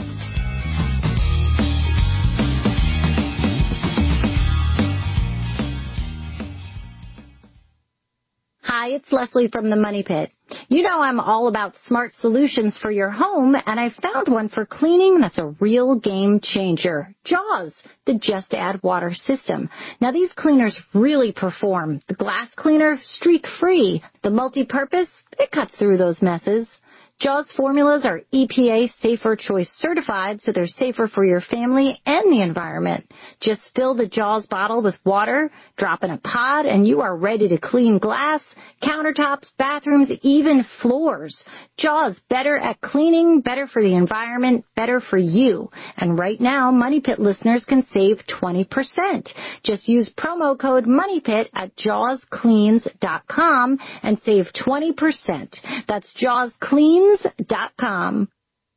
Hi, it's Leslie from the Money Pit. You know I'm all about smart solutions for your home, and I found one for cleaning that's a real game changer. Jaws, the Just Add Water system. Now, these cleaners really perform. The glass cleaner, streak-free. The multi-purpose, it cuts through those messes. Jaws formulas are E P A Safer Choice certified, so they're safer for your family and the environment. Just fill the Jaws bottle with water, drop in a pod, and you are ready to clean glass, countertops, bathrooms, even floors. Jaws, better at cleaning, better for the environment, better for you. And right now, Money Pit listeners can save twenty percent. Just use promo code MONEYPIT at jaws cleans dot com and save twenty percent. That's jaws cleans dot com.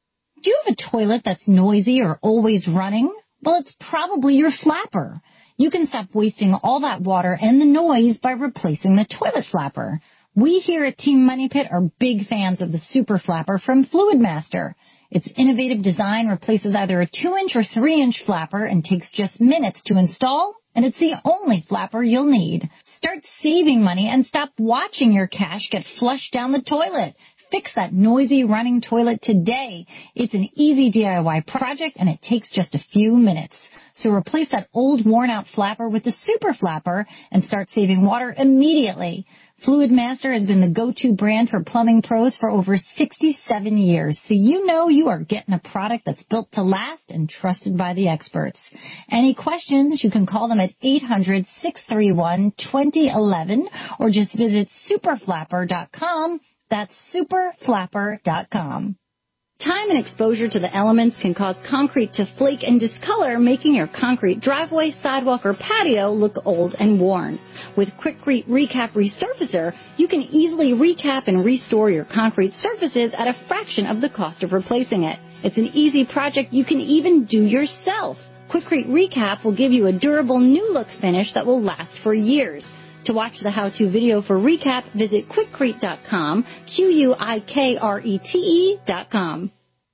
Do you have a toilet that's noisy or always running? Well, it's probably your flapper. You can stop wasting all that water and the noise by replacing the toilet flapper. We here at Team Money Pit are big fans of the Super Flapper from Fluid Master. Its innovative design replaces either a two inch or three inch flapper and takes just minutes to install, and it's the only flapper you'll need. Start saving money and stop watching your cash get flushed down the toilet. Fix that noisy running toilet today. It's an easy D I Y project, and it takes just a few minutes. So replace that old worn-out flapper with the Super Flapper and start saving water immediately. Fluid Master has been the go-to brand for plumbing pros for over sixty-seven years, so you know you are getting a product that's built to last and trusted by the experts. Any questions, you can call them at eight hundred, six three one, two zero one one or just visit super flapper dot com. That's super flapper dot com. Time and exposure to the elements can cause concrete to flake and discolor, making your concrete driveway, sidewalk, or patio look old and worn. With Quikrete Recap Resurfacer, you can easily recap and restore your concrete surfaces at a fraction of the cost of replacing it. It's an easy project you can even do yourself. Quikrete Recap will give you a durable new look finish that will last for years. To watch the how-to video for Recap, visit quikrete dot com, Q U I K R E T E dot com.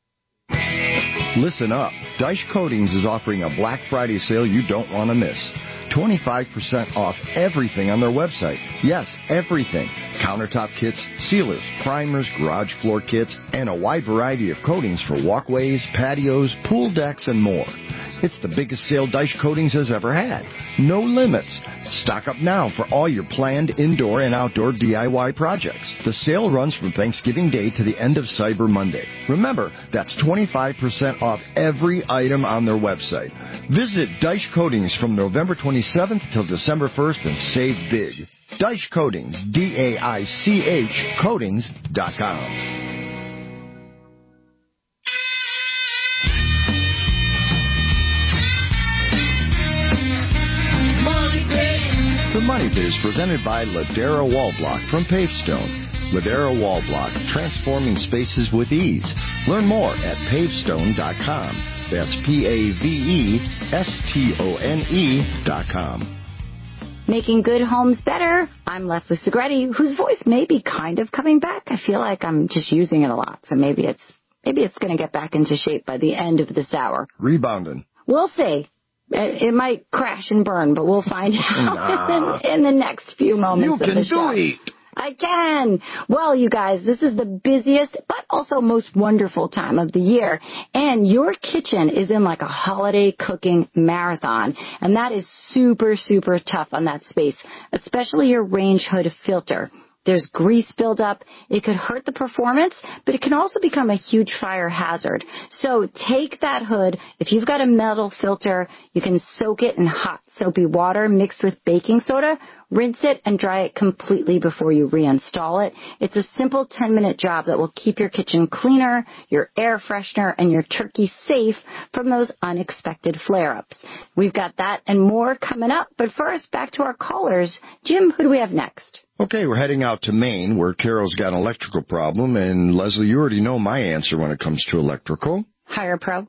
Listen up. Dyche Coatings is offering a Black Friday sale you don't want to miss. twenty-five percent off everything on their website. Yes, everything. Countertop kits, sealers, primers, garage floor kits, and a wide variety of coatings for walkways, patios, pool decks, and more. It's the biggest sale Dyche Coatings has ever had. No limits. Stock up now for all your planned indoor and outdoor D I Y projects. The sale runs from Thanksgiving Day to the end of Cyber Monday. Remember, that's twenty-five percent off every item on their website. Visit Dyche Coatings from November twenty-seventh till December first and save big. Dyche Coatings, D A I C H, coatings dot com. The Money Biz presented by Ladera Wall Block from Pavestone. Ladera Wall Block, transforming spaces with ease. Learn more at pavestone dot com. That's P A V E S T O N E dot com. Making good homes better. I'm Leslie Segretti, whose voice may be kind of coming back. I feel like I'm just using it a lot, so maybe it's maybe it's going to get back into shape by the end of this hour. Rebounding. We'll see. It might crash and burn, but we'll find out nah. in, in the next few moments you of the You show. can do it. I can. Well, you guys, this is the busiest but also most wonderful time of the year. And your kitchen is in like a holiday cooking marathon. And that is super, super tough on that space, especially your range hood filter. There's grease buildup. It could hurt the performance, but it can also become a huge fire hazard. So take that hood. If you've got a metal filter, you can soak it in hot soapy water mixed with baking soda, rinse it, and dry it completely before you reinstall it. It's a simple ten-minute job that will keep your kitchen cleaner, your air freshener, and your turkey safe from those unexpected flare-ups. We've got that and more coming up, but first, back to our callers. Jim, who do we have next? Okay, we're heading out to Maine, where Carol's got an electrical problem, and Leslie, you already know my answer when it comes to electrical. Hire a pro.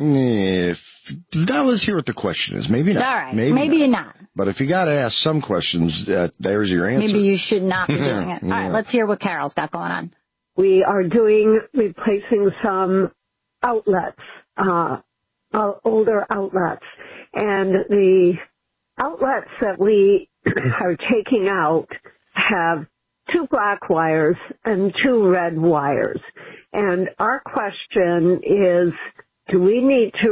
If now, let's hear what the question is. Maybe not. All right, maybe, maybe not. not. But if you got to ask some questions, uh, there's your answer. Maybe you should not be doing it. All yeah. right, let's hear what Carol's got going on. We are doing replacing some outlets, uh, uh, older outlets, and the outlets that we are taking out have two black wires and two red wires. And our question is, do we need to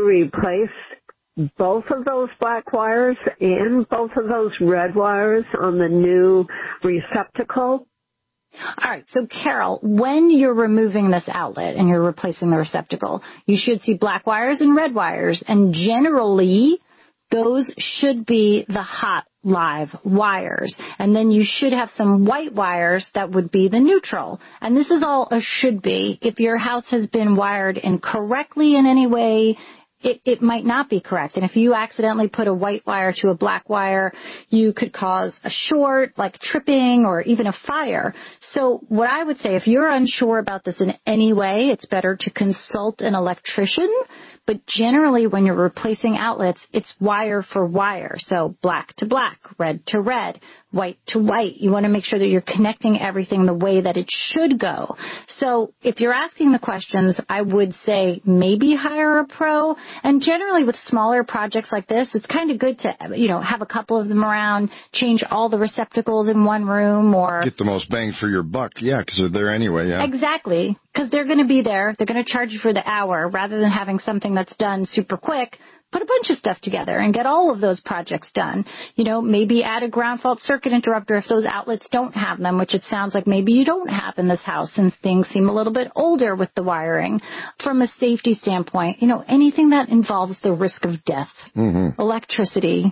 replace both of those black wires and both of those red wires on the new receptacle? All right, so Carol, when you're removing this outlet and you're replacing the receptacle, you should see black wires and red wires, and generally those should be the hot live wires. And then you should have some white wires that would be the neutral. And this is all a should be. If your house has been wired incorrectly in any way, It, it might not be correct. And if you accidentally put a white wire to a black wire, you could cause a short, like tripping, or even a fire. So what I would say, if you're unsure about this in any way, it's better to consult an electrician. But generally, when you're replacing outlets, it's wire for wire. So black to black, red to red, white to white. You want to make sure that you're connecting everything the way that it should go. So if you're asking the questions, I would say maybe hire a pro. And generally with smaller projects like this, it's kind of good to, you know, have a couple of them around, change all the receptacles in one room, or get the most bang for your buck. Yeah, because they're there anyway. Yeah, exactly. Because they're going to be there. They're going to charge you for the hour rather than having something that's done super quick. Put a bunch of stuff together and get all of those projects done. You know, maybe add a ground fault circuit interrupter if those outlets don't have them, which it sounds like maybe you don't have in this house since things seem a little bit older with the wiring. From a safety standpoint, you know, anything that involves the risk of death, mm-hmm. electricity,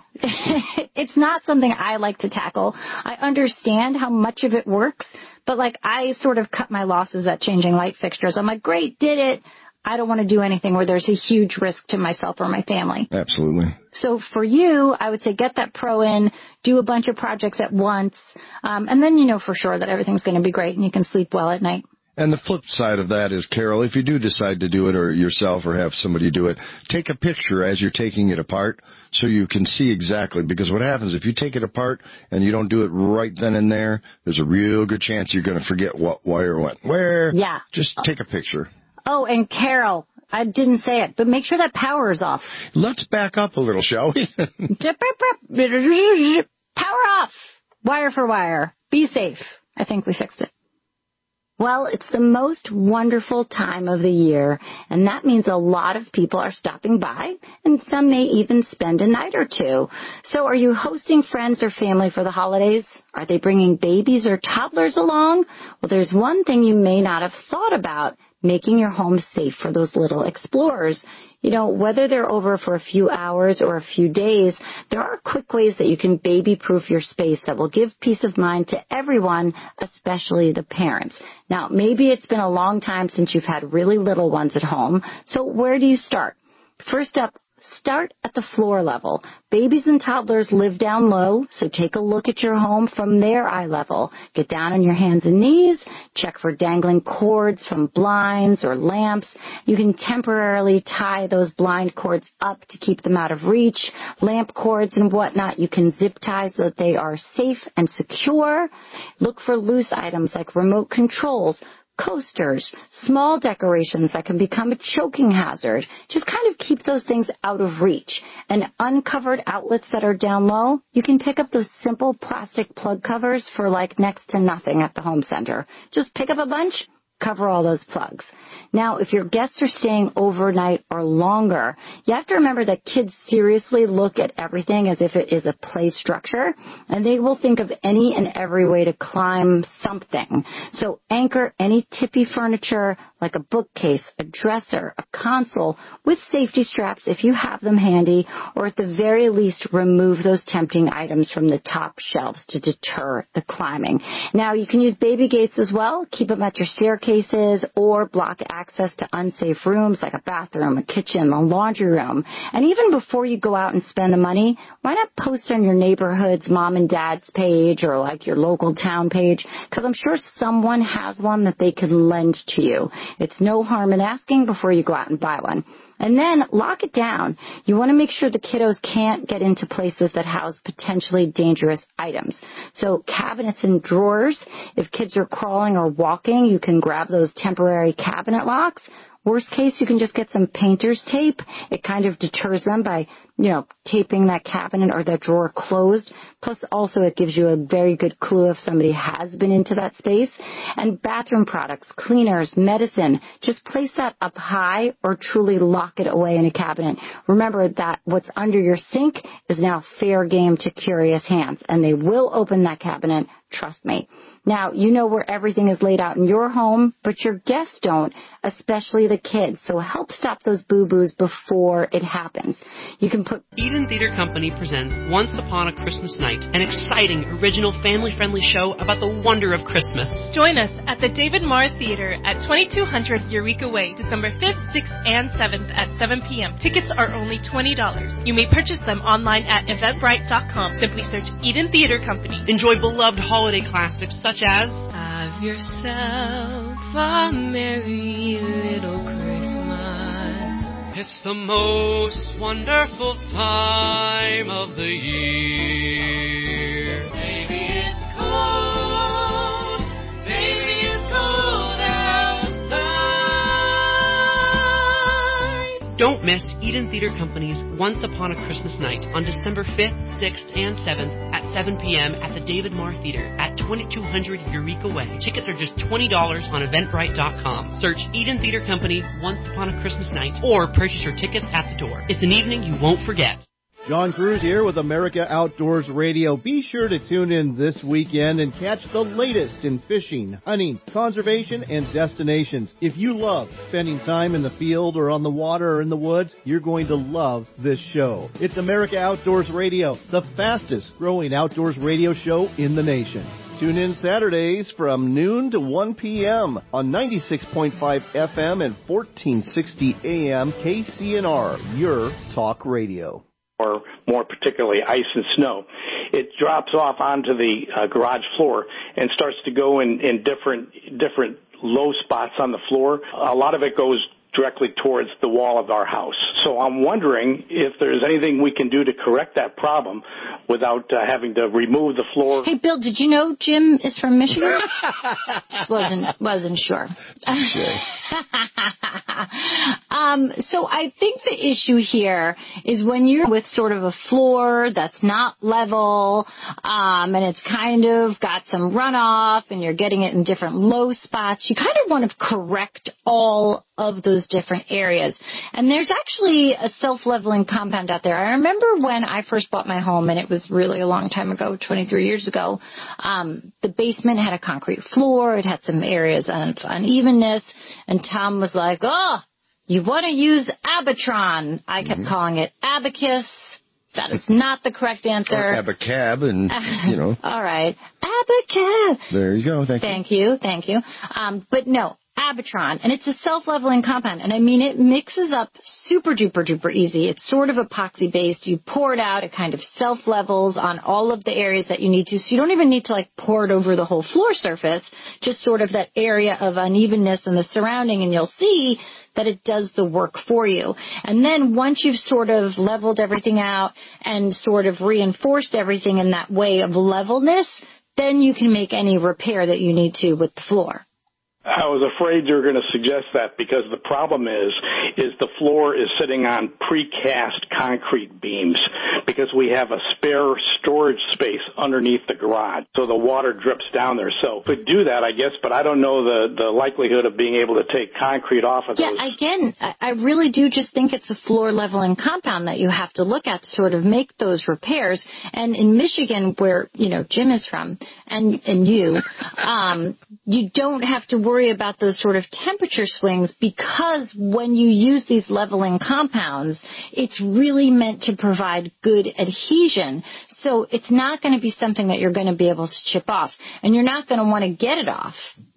it's not something I like to tackle. I understand how much of it works, but like I sort of cut my losses at changing light fixtures. I'm like, great, did it. I don't want to do anything where there's a huge risk to myself or my family. Absolutely. So for you, I would say get that pro in, do a bunch of projects at once, um, and then you know for sure that everything's going to be great and you can sleep well at night. And the flip side of that is, Carol, if you do decide to do it or yourself or have somebody do it, take a picture as you're taking it apart so you can see exactly. Because what happens if you take it apart and you don't do it right then and there, there's a real good chance you're going to forget what wire went where. Yeah. Just take a picture. Oh, and Carol, I didn't say it, but make sure that power is off. Let's back up a little, shall we? Power off. Wire for wire. Be safe. I think we fixed it. Well, it's the most wonderful time of the year, and that means a lot of people are stopping by, and some may even spend a night or two. So are you hosting friends or family for the holidays? Are they bringing babies or toddlers along? Well, there's one thing you may not have thought about: making your home safe for those little explorers. You know, whether they're over for a few hours or a few days, there are quick ways that you can baby-proof your space that will give peace of mind to everyone, especially the parents. Now, maybe it's been a long time since you've had really little ones at home, so where do you start? First up, start at the floor level. Babies and toddlers live down low, so take a look at your home from their eye level. Get down on your hands and knees. Check for dangling cords from blinds or lamps. You can temporarily tie those blind cords up to keep them out of reach. Lamp cords and whatnot you can zip tie so that they are safe and secure. Look for loose items like remote controls, coasters, small decorations that can become a choking hazard. Just kind of keep those things out of reach. And uncovered outlets that are down low, you can pick up those simple plastic plug covers for like next to nothing at the home center. Just pick up a bunch, cover all those plugs. Now, if your guests are staying overnight or longer, you have to remember that kids seriously look at everything as if it is a play structure, and they will think of any and every way to climb something. So anchor any tippy furniture like a bookcase, a dresser, a console with safety straps if you have them handy, or at the very least remove those tempting items from the top shelves to deter the climbing. Now, you can use baby gates as well. Keep them at your staircases or block access to unsafe rooms like a bathroom, a kitchen, a laundry room. And even before you go out and spend the money, why not post on your neighborhood's mom and dad's page or like your local town page? Because I'm sure someone has one that they could lend to you. It's no harm in asking before you go out and buy one. And then lock it down. You want to make sure the kiddos can't get into places that house potentially dangerous items. So cabinets and drawers. If kids are crawling or walking, you can grab those temporary cabinet locks. Worst case, you can just get some painter's tape. It kind of deters them by, you know, taping that cabinet or that drawer closed. Plus, also, it gives you a very good clue if somebody has been into that space. And bathroom products, cleaners, medicine, just place that up high or truly lock it away in a cabinet. Remember that what's under your sink is now fair game to curious hands, and they will open that cabinet. Trust me. Now, you know where everything is laid out in your home, but your guests don't, especially the kids. So help stop those boo-boos before it happens. You can put... Eden Theater Company presents Once Upon a Christmas Night, an exciting, original, family-friendly show about the wonder of Christmas. Join us at the David Marr Theater at twenty-two hundred Eureka Way, December fifth, sixth, and seventh at seven p.m. Tickets are only twenty dollars. You may purchase them online at eventbrite dot com. Simply search Eden Theater Company. Enjoy beloved holiday classics such as Have yourself a merry little Christmas. It's the most wonderful time of the year. Baby, it's cold. Baby, it's cold outside. Don't miss Eden Theater Company's Once Upon a Christmas Night on December fifth, sixth, and seventh at seven p.m. at the David Marr Theater at twenty-two hundred Eureka Way. Tickets are just twenty dollars on eventbrite dot com. Search Eden Theater Company Once Upon a Christmas Night or purchase your tickets at the door. It's an evening you won't forget. John Cruz here with America Outdoors Radio. Be sure to tune in this weekend and catch the latest in fishing, hunting, conservation, and destinations. If you love spending time in the field or on the water or in the woods, you're going to love this show. It's America Outdoors Radio, the fastest growing outdoors radio show in the nation. Tune in Saturdays from noon to one p.m. on ninety-six point five F M and fourteen sixty A M K C N R, your talk radio. Or more particularly ice and snow. It drops off onto the uh, garage floor and starts to go in, in different different low spots on the floor. A lot of it goes directly towards the wall of our house. So I'm wondering if there's anything we can do to correct that problem without uh, having to remove the floor. Hey, Bill, did you know Jim is from Michigan? wasn't wasn't sure. um, so I think the issue here is when you're with sort of a floor that's not level, um, and it's kind of got some runoff, and you're getting it in different low spots. You kind of want to correct all of those different areas. And there's actually a self-leveling compound out there. I remember when I first bought my home, and it was really a long time ago, twenty-three years ago, um, the basement had a concrete floor. It had some areas of unevenness. And Tom was like, oh, you want to use Abitron. I kept mm-hmm. calling it Abacus. That is not the correct answer. Or Abacab, and, you know. All right. Abacab. There you go. Thank, thank you. Thank you. Thank you. Um, but no, Abitron. And it's a self-leveling compound. And I mean, it mixes up super duper duper easy. It's sort of epoxy based. You pour it out. It kind of self-levels on all of the areas that you need to. So you don't even need to like pour it over the whole floor surface. Just sort of that area of unevenness in the surrounding. And you'll see that it does the work for you. And then once you've sort of leveled everything out and sort of reinforced everything in that way of levelness, then you can make any repair that you need to with the floor. I was afraid you were going to suggest that because the problem is, is the floor is sitting on precast concrete beams because we have a spare storage space underneath the garage. So the water drips down there. So could do that, I guess, but I don't know the, the likelihood of being able to take concrete off of yeah, those. Yeah, again, I really do just think it's a floor leveling compound that you have to look at to sort of make those repairs. And in Michigan, where, you know, Jim is from, and, and you, um, you don't have to worry worry about those sort of temperature swings because when you use these leveling compounds, it's really meant to provide good adhesion. So it's not going to be something that you're going to be able to chip off, and you're not going to want to get it off.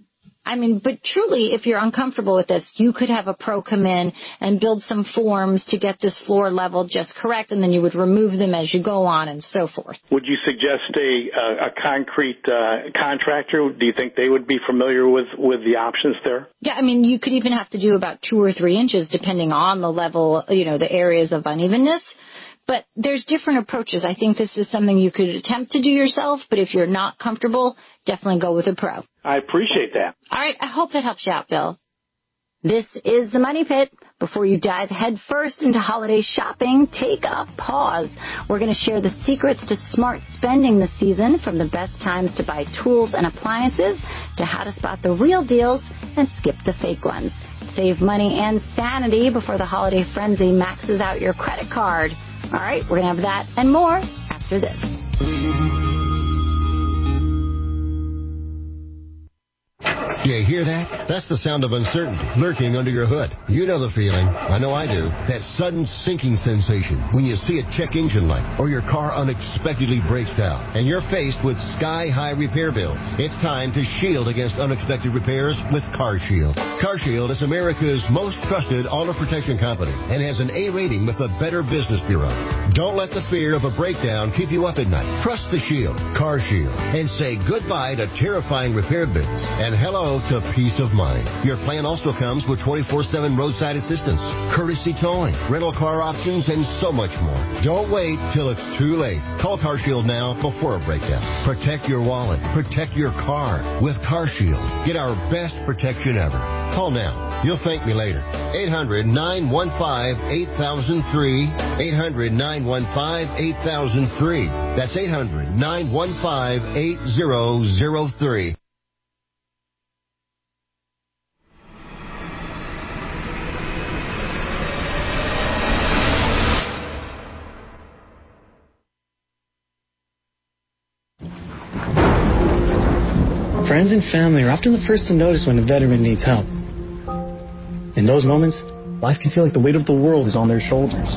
I mean, but truly, if you're uncomfortable with this, you could have a pro come in and build some forms to get this floor level just correct, and then you would remove them as you go on and so forth. Would you suggest a, a, a concrete uh, contractor? Do you think they would be familiar with, with the options there? Yeah, I mean, you could even have to do about two or three inches depending on the level, you know, the areas of unevenness. But there's different approaches. I think this is something you could attempt to do yourself, but if you're not comfortable, definitely go with a pro. I appreciate that. All right, I hope that helps you out, Bill. This is the Money Pit. Before you dive headfirst into holiday shopping, take a pause. We're going to share the secrets to smart spending this season, from the best times to buy tools and appliances to how to spot the real deals and skip the fake ones. Save money and sanity before the holiday frenzy maxes out your credit card. All right, we're going to have that and more after this. Do you hear that? That's the sound of uncertainty lurking under your hood. You know the feeling. I know I do. That sudden sinking sensation when you see a check engine light or your car unexpectedly breaks down and you're faced with sky-high repair bills. It's time to shield against unexpected repairs with CarShield. CarShield is America's most trusted auto protection company and has an A rating with the Better Business Bureau. Don't let the fear of a breakdown keep you up at night. Trust the Shield, CarShield, and say goodbye to terrifying repair bills and hello to peace of mind. Your plan also comes with twenty-four seven roadside assistance, courtesy towing, rental car options, and so much more. Don't wait till it's too late. Call CarShield now before a breakdown. Protect your wallet. Protect your car with CarShield. Get our best protection ever. Call now. You'll thank me later. eight hundred nine one five eight thousand three. eight hundred nine one five eight thousand three. That's eight hundred nine one five eight zero zero three. Friends and family are often the first to notice when a veteran needs help. In those moments, life can feel like the weight of the world is on their shoulders.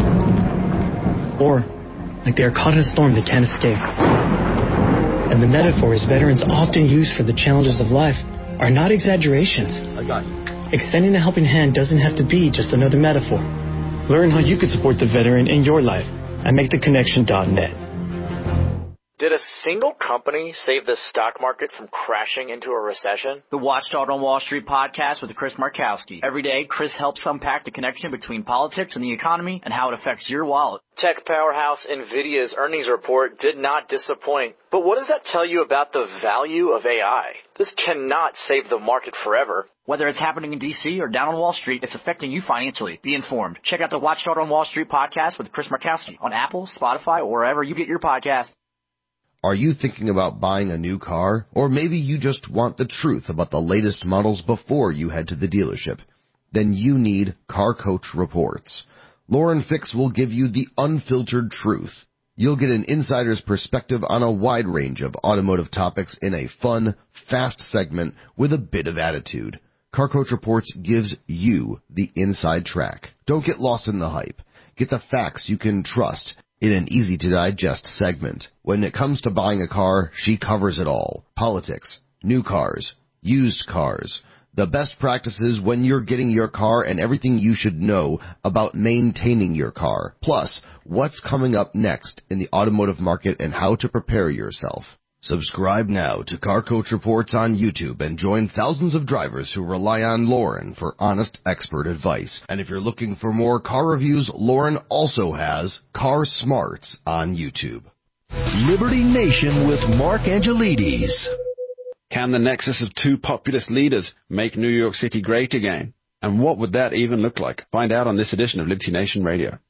Or like they are caught in a storm they can't escape. And the metaphors veterans often use for the challenges of life are not exaggerations. I got you. Extending a helping hand doesn't have to be just another metaphor. Learn how you can support the veteran in your life at make the connection dot net. Did a single company save the stock market from crashing into a recession? The Watchdog on Wall Street podcast with Chris Markowski. Every day, Chris helps unpack the connection between politics and the economy and how it affects your wallet. Tech powerhouse NVIDIA's earnings report did not disappoint. But what does that tell you about the value of A I? This cannot save the market forever. Whether it's happening in D C or down on Wall Street, it's affecting you financially. Be informed. Check out the Watchdog on Wall Street podcast with Chris Markowski on Apple, Spotify, or wherever you get your podcasts. Are you thinking about buying a new car? Or maybe you just want the truth about the latest models before you head to the dealership? Then you need Car Coach Reports. Lauren Fix will give you the unfiltered truth. You'll get an insider's perspective on a wide range of automotive topics in a fun, fast segment with a bit of attitude. Car Coach Reports gives you the inside track. Don't get lost in the hype. Get the facts you can trust in an easy-to-digest segment. When it comes to buying a car, she covers it all. Politics, new cars, used cars, the best practices when you're getting your car, and everything you should know about maintaining your car. Plus, what's coming up next in the automotive market and how to prepare yourself. Subscribe now to Car Coach Reports on YouTube and join thousands of drivers who rely on Lauren for honest, expert advice. And if you're looking for more car reviews, Lauren also has Car Smarts on YouTube. Liberty Nation with Mark Angelides. Can the nexus of two populist leaders make New York City great again? And what would that even look like? Find out on this edition of Liberty Nation Radio.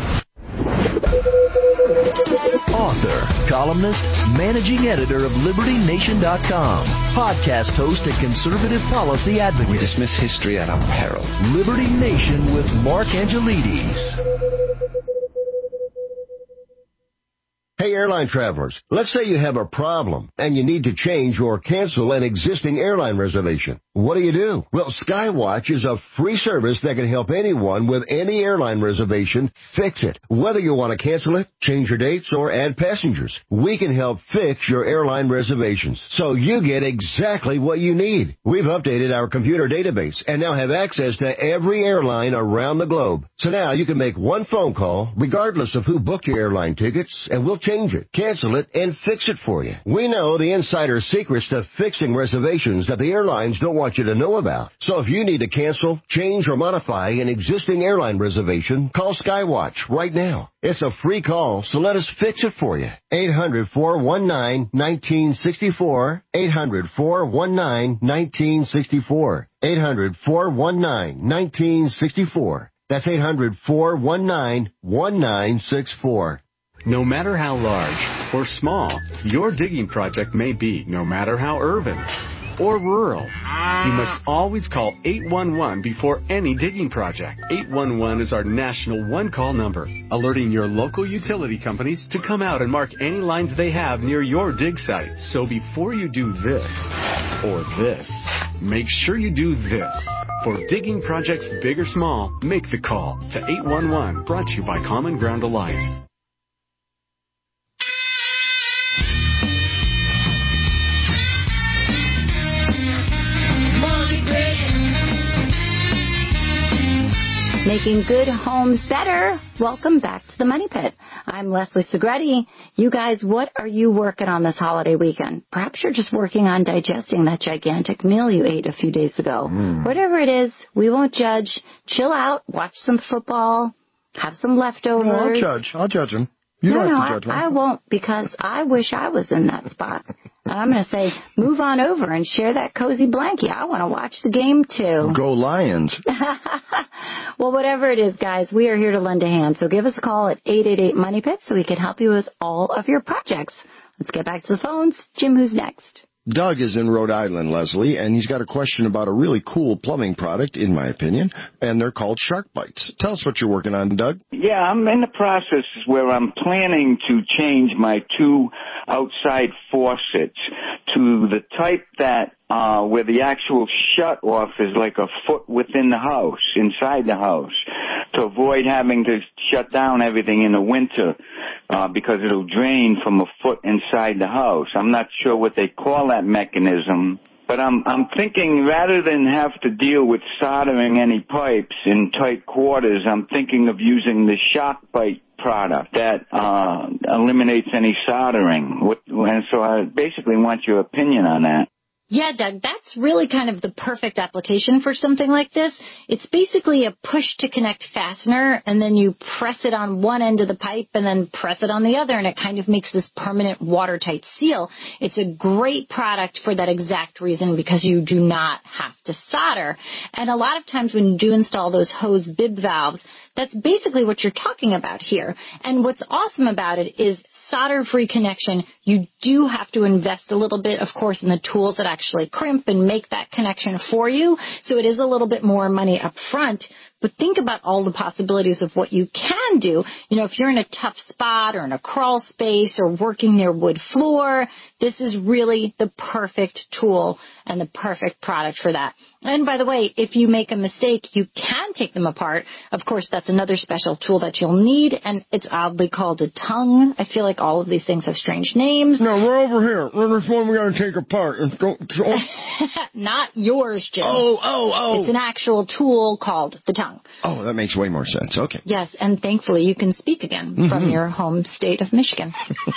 Author, columnist, managing editor of Liberty Nation dot com, podcast host and conservative policy advocate. We dismiss history at our peril. Liberty Nation with Mark Angelides. Hey, airline travelers, let's say you have a problem and you need to change or cancel an existing airline reservation. What do you do? Well, Skywatch is a free service that can help anyone with any airline reservation fix it. Whether you want to cancel it, change your dates, or add passengers, we can help fix your airline reservations so you get exactly what you need. We've updated our computer database and now have access to every airline around the globe. So now you can make one phone call regardless of who booked your airline tickets, and we'll change it, cancel it, and fix it for you. We know the insider secrets to fixing reservations that the airlines don't want you to know about. So if you need to cancel, change, or modify an existing airline reservation, call Skywatch right now. It's a free call, so let us fix it for you. eight hundred, four one nine, one nine six four. eight hundred, four one nine, one nine six four. eight hundred, four one nine, one nine six four. That's eight hundred, four one nine, one nine six four. No matter how large or small your digging project may be, no matter how urban or rural, you must always call eight one one before any digging project. eight one one is our national one-call number, alerting your local utility companies to come out and mark any lines they have near your dig site. So before you do this or this, make sure you do this. For digging projects big or small, make the call to eight one one, brought to you by Common Ground Alliance. Making good homes better. Welcome back to the Money Pit. I'm Leslie Segretti. You guys, what are you working on this holiday weekend? Perhaps you're just working on digesting that gigantic meal you ate a few days ago. Mm. Whatever it is, we won't judge. Chill out, watch some football, have some leftovers. No, I'll judge. I'll judge him. You no, don't no, have to judge me. I, I won't, because I wish I was in that spot. And I'm going to say, move on over and share that cozy blankie. I want to watch the game, too. Go Lions. Well, whatever it is, guys, we are here to lend a hand. So give us a call at eight eight eight, MONEY PIT so we can help you with all of your projects. Let's get back to the phones. Jim, who's next? Doug is in Rhode Island, Leslie, and he's got a question about a really cool plumbing product, in my opinion, and they're called Shark Bites. Tell us what you're working on, Doug. Yeah, I'm in the process where I'm planning to change my two outside faucets to the type that uh where the actual shut-off is like a foot within the house, inside the house, to avoid having to shut down everything in the winter uh because it'll drain from a foot inside the house. I'm not sure what they call that mechanism, but I'm I'm thinking rather than have to deal with soldering any pipes in tight quarters, I'm thinking of using the Shark Bite product that uh, eliminates any soldering. And so I basically want your opinion on that. Yeah, Doug, that's really kind of the perfect application for something like this. It's basically a push-to-connect fastener, and then you press it on one end of the pipe and then press it on the other, and it kind of makes this permanent watertight seal. It's a great product for that exact reason because you do not have to solder. And a lot of times when you do install those hose bib valves, that's basically what you're talking about here. And what's awesome about it is solder-free connection. You do have to invest a little bit, of course, in the tools that actually crimp and make that connection for you. So it is a little bit more money up front. But think about all the possibilities of what you can do. You know, if you're in a tough spot or in a crawl space or working near wood floor, this is really the perfect tool and the perfect product for that. And by the way, if you make a mistake, you can take them apart. Of course, that's another special tool that you'll need, and it's oddly called a tongue. I feel like all of these things have strange names. No, we're over here. We're this one we got to take apart. Go, go. Not yours, Jim. Oh, oh, oh. It's an actual tool called the tongue. Oh, that makes way more sense. Okay. Yes, and thankfully you can speak again mm-hmm. from your home state of Michigan.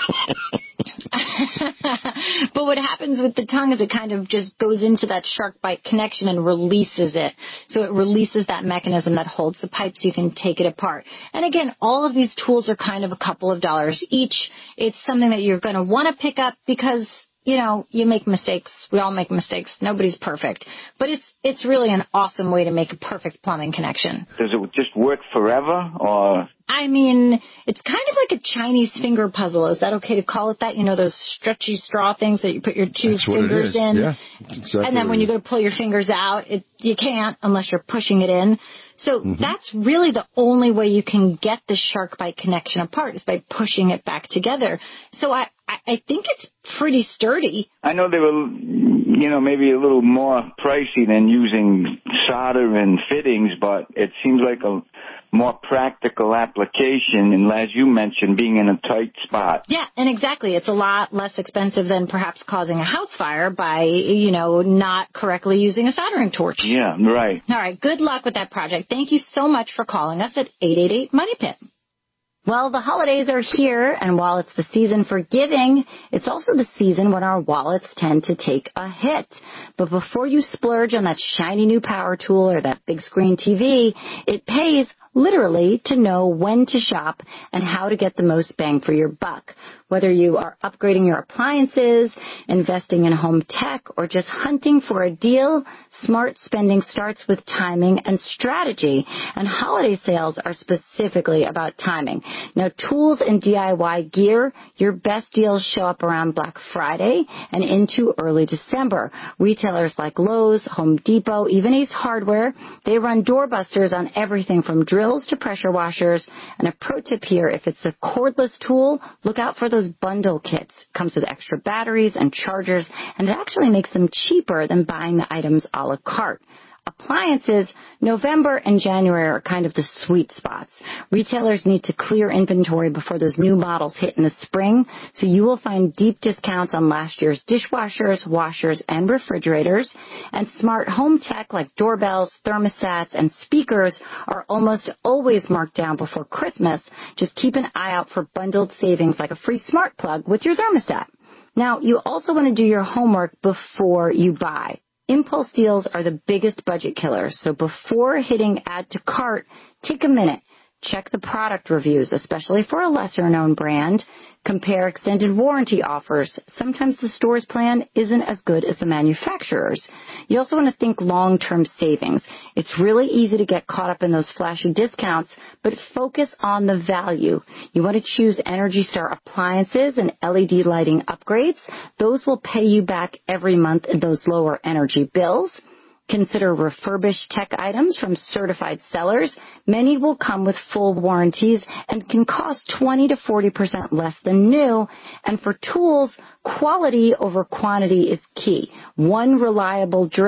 But what happens with the tongue is it kind of just goes into that shark bite connection and releases it. So it releases that mechanism that holds the pipe so you can take it apart. And again, all of these tools are kind of a couple of dollars each. It's something that you're going to want to pick up because, you know, you make mistakes. We all make mistakes. Nobody's perfect. But it's it's really an awesome way to make a perfect plumbing connection. Does it just work forever, or? I mean, it's kind of like a Chinese finger puzzle. Is that okay to call it that? You know, those stretchy straw things that you put your two That's fingers in? Yeah, exactly. And then when you go to pull your fingers out, it, you can't unless you're pushing it in. So mm-hmm. that's really the only way you can get the shark bite connection apart is by pushing it back together. So I, I think it's pretty sturdy. I know they were, you know, maybe a little more pricey than using solder and fittings, but it seems like a more practical application, and as you mentioned, being in a tight spot. Yeah, and exactly. It's a lot less expensive than perhaps causing a house fire by, you know, not correctly using a soldering torch. Yeah, right. All right, good luck with that project. Thank you so much for calling us at eight eight eight money pit. Well, the holidays are here, and while it's the season for giving, it's also the season when our wallets tend to take a hit. But before you splurge on that shiny new power tool or that big screen T V, it pays literally to know when to shop and how to get the most bang for your buck. Whether you are upgrading your appliances, investing in home tech, or just hunting for a deal, smart spending starts with timing and strategy, and holiday sales are specifically about timing. Now, tools and D I Y gear, your best deals show up around Black Friday and into early December. Retailers like Lowe's, Home Depot, even Ace Hardware, they run doorbusters on everything from drills to pressure washers. And a pro tip here, if it's a cordless tool, look out for those bundle kits. It comes with extra batteries and chargers, and it actually makes them cheaper than buying the items a la carte. Appliances, November and January are kind of the sweet spots. Retailers need to clear inventory before those new models hit in the spring, so you will find deep discounts on last year's dishwashers, washers, and refrigerators. And smart home tech like doorbells, thermostats, and speakers are almost always marked down before Christmas. Just keep an eye out for bundled savings like a free smart plug with your thermostat. Now, you also want to do your homework before you buy. Impulse deals are the biggest budget killers, so before hitting add to cart, take a minute. Check the product reviews, especially for a lesser-known brand. Compare extended warranty offers. Sometimes the store's plan isn't as good as the manufacturer's. You also want to think long-term savings. It's really easy to get caught up in those flashy discounts, but focus on the value. You want to choose Energy Star appliances and L E D lighting upgrades. Those will pay you back every month in those lower energy bills. Consider refurbished tech items from certified sellers. Many will come with full warranties and can cost twenty to forty percent less than new. And for tools, quality over quantity is key. One reliable drill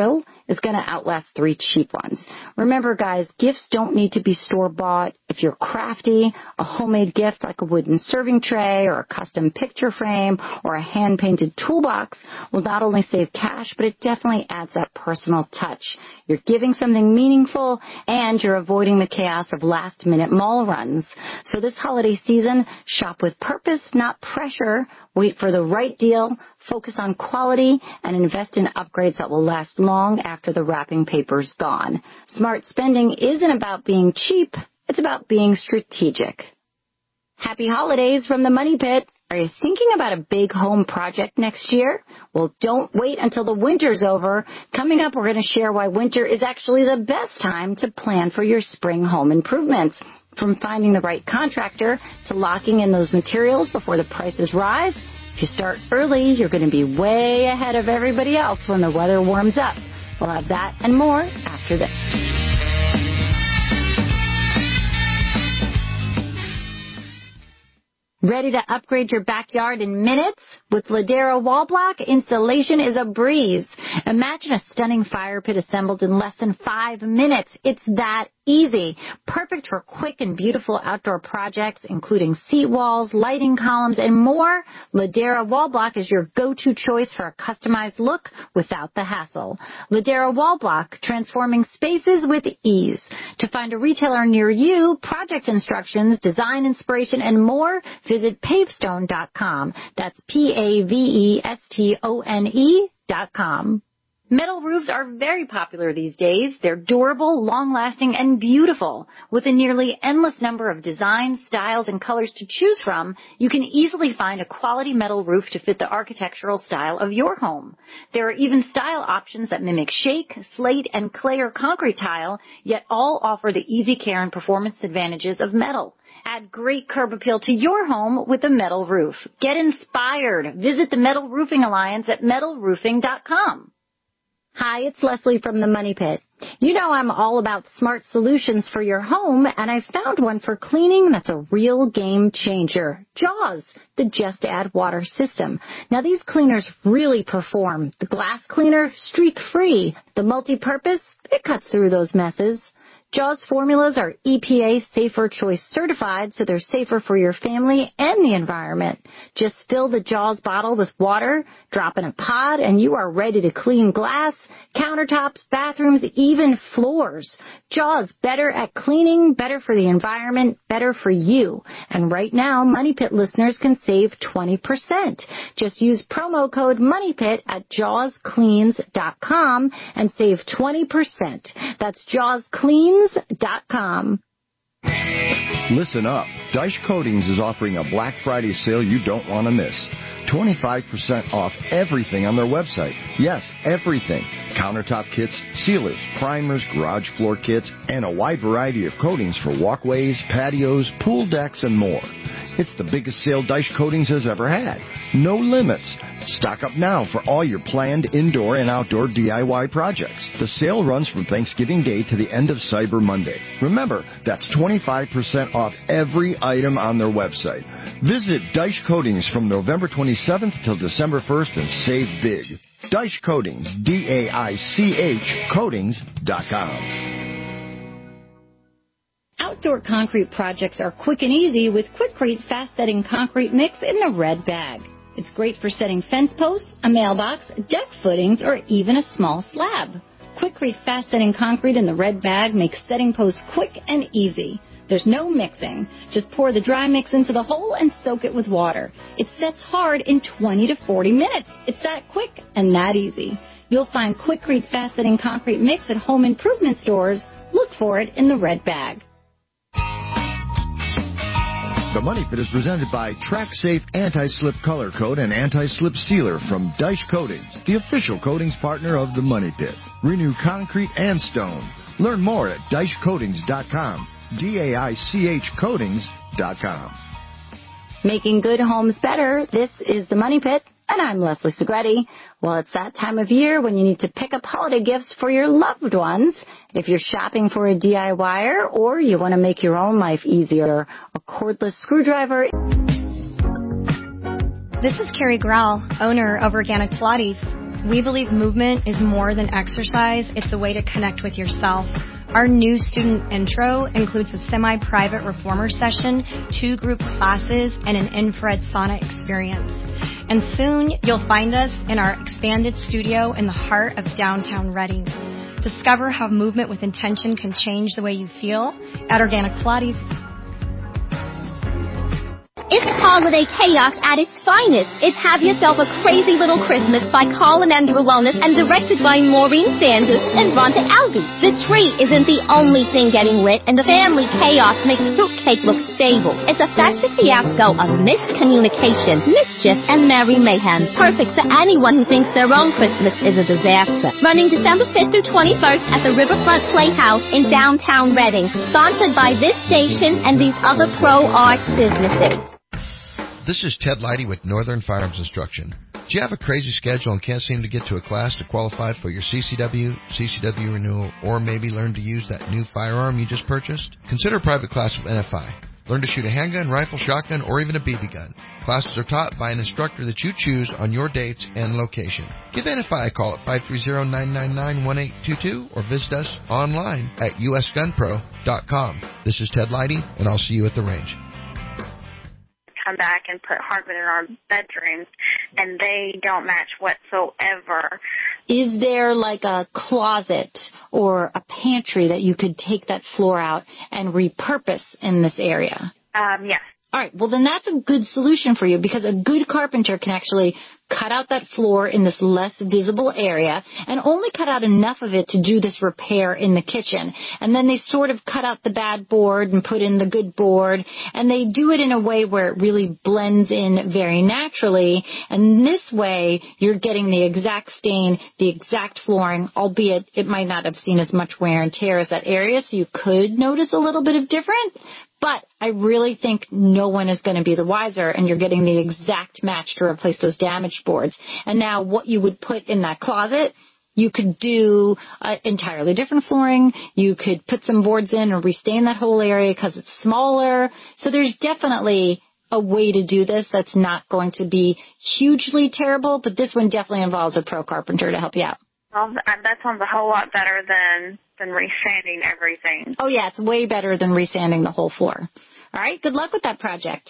is going to outlast three cheap ones. Remember, guys, gifts don't need to be store-bought. If you're crafty, a homemade gift like a wooden serving tray or a custom picture frame or a hand-painted toolbox will not only save cash, but it definitely adds that personal touch. You're giving something meaningful, and you're avoiding the chaos of last-minute mall runs. So this holiday season, shop with purpose, not pressure. Wait for the right deal, focus on quality, and invest in upgrades that will last long after the wrapping paper's gone. Smart spending isn't about being cheap. It's about being strategic. Happy holidays from the Money Pit. Are you thinking about a big home project next year? Well, don't wait until the winter's over. Coming up, we're going to share why winter is actually the best time to plan for your spring home improvements. From finding the right contractor to locking in those materials before the prices rise, if you start early, you're going to be way ahead of everybody else when the weather warms up. We'll have that and more after this. Ready to upgrade your backyard in minutes? With Ladera Wall Block, installation is a breeze. Imagine a stunning fire pit assembled in less than five minutes. It's that easy. Perfect for quick and beautiful outdoor projects, including seat walls, lighting columns, and more. Ladera Wall Block is your go-to choice for a customized look without the hassle. Ladera Wall Block, transforming spaces with ease. To find a retailer near you, project instructions, design inspiration, and more, visit pavestone dot com. That's P A V E S T O N E dot com. Metal roofs are very popular these days. They're durable, long-lasting, and beautiful. With a nearly endless number of designs, styles, and colors to choose from, you can easily find a quality metal roof to fit the architectural style of your home. There are even style options that mimic shake, slate, and clay or concrete tile, yet all offer the easy care and performance advantages of metal. Add great curb appeal to your home with a metal roof. Get inspired. Visit the Metal Roofing Alliance at metal roofing dot com. Hi, it's Leslie from the Money Pit. You know I'm all about smart solutions for your home, and I found one for cleaning that's a real game changer. Jaws, the Just Add Water system. Now, these cleaners really perform. The glass cleaner, streak-free. The multi-purpose, it cuts through those messes. Jaws formulas are E P A Safer Choice certified, so they're safer for your family and the environment. Just fill the Jaws bottle with water, drop in a pod, and you are ready to clean glass, countertops, bathrooms, even floors. Jaws, better at cleaning, better for the environment, better for you. And right now, Money Pit listeners can save twenty percent. Just use promo code MONEYPIT at jaws cleans dot com and save twenty percent. That's jaws cleans dot com. Listen up. Dyche Coatings is offering a Black Friday sale you don't want to miss. twenty-five percent off everything on their website. Yes, everything. Countertop kits, sealers, primers, garage floor kits, and a wide variety of coatings for walkways, patios, pool decks, and more. It's the biggest sale Dyche Coatings has ever had. No limits. Stock up now for all your planned indoor and outdoor D I Y projects. The sale runs from Thanksgiving Day to the end of Cyber Monday. Remember, that's twenty-five percent off every item on their website. Visit Dyche Coatings from November twenty-seventh till December first and save big. Dyche Coatings, D A I C H, coatings dot com. Outdoor concrete projects are quick and easy with Quikrete fast-setting concrete mix in the red bag. It's great for setting fence posts, a mailbox, deck footings, or even a small slab. Quikrete fast-setting concrete in the red bag makes setting posts quick and easy. There's no mixing. Just pour the dry mix into the hole and soak it with water. It sets hard in twenty to forty minutes. It's that quick and that easy. You'll find Quikrete fast-setting concrete mix at home improvement stores. Look for it in the red bag. The Money Pit is presented by TrackSafe Anti-Slip Color Coat and Anti-Slip Sealer from Dyche Coatings, the official coatings partner of the Money Pit. Renew concrete and stone. Learn more at dyche coatings dot com. D A I C H coatings dot com. Making good homes better. This is the Money Pit, and I'm Leslie Segretti. Well, it's that time of year when you need to pick up holiday gifts for your loved ones. If you're shopping for a DIYer or you want to make your own life easier, a cordless screwdriver. This is Carrie Grau, owner of Organic Pilates. We believe movement is more than exercise. It's a way to connect with yourself. Our new student intro includes a semi-private reformer session, two group classes, and an infrared sauna experience. And soon, you'll find us in our expanded studio in the heart of downtown Reading. Discover how movement with intention can change the way you feel at Organic Pilates. It's holiday chaos at its finest. It's Have Yourself a Crazy Little Christmas by Colin Andrew Wellness and directed by Maureen Sanders and Ronta Alvey. The tree isn't the only thing getting lit, and the family chaos makes fruitcake look stable. It's a festive fiasco of miscommunication, mischief, and merry mayhem. Perfect for anyone who thinks their own Christmas is a disaster. Running December fifth through twenty-first at the Riverfront Playhouse in downtown Reading. Sponsored by this station and these other pro-arts businesses. This is Ted Leidy with Northern Firearms Instruction. Do you have a crazy schedule and can't seem to get to a class to qualify for your C C W, C C W renewal, or maybe learn to use that new firearm you just purchased? Consider a private class with N F I. Learn to shoot a handgun, rifle, shotgun, or even a B B gun. Classes are taught by an instructor that you choose on your dates and location. Give N F I a call at five three zero, nine nine nine, one eight two two or visit us online at U S gun pro dot com. This is Ted Leidy, and I'll see you at the range. Come back and put hardwood in our bedrooms, and they don't match whatsoever. Is there like a closet or a pantry that you could take that floor out and repurpose in this area? Um, yes. All right, well, then that's a good solution for you because a good carpenter can actually cut out that floor in this less visible area and only cut out enough of it to do this repair in the kitchen. And then they sort of cut out the bad board and put in the good board, and they do it in a way where it really blends in very naturally. And this way, you're getting the exact stain, the exact flooring, albeit it might not have seen as much wear and tear as that area, so you could notice a little bit of difference. But I really think no one is going to be the wiser, and you're getting the exact match to replace those damaged boards. And now what you would put in that closet, you could do uh, entirely different flooring. You could put some boards in and restain that whole area because it's smaller. So there's definitely a way to do this that's not going to be hugely terrible, but this one definitely involves a pro carpenter to help you out. Well, that sounds a whole lot better than, than resanding everything. Oh, yeah, it's way better than resanding the whole floor. All right, good luck with that project.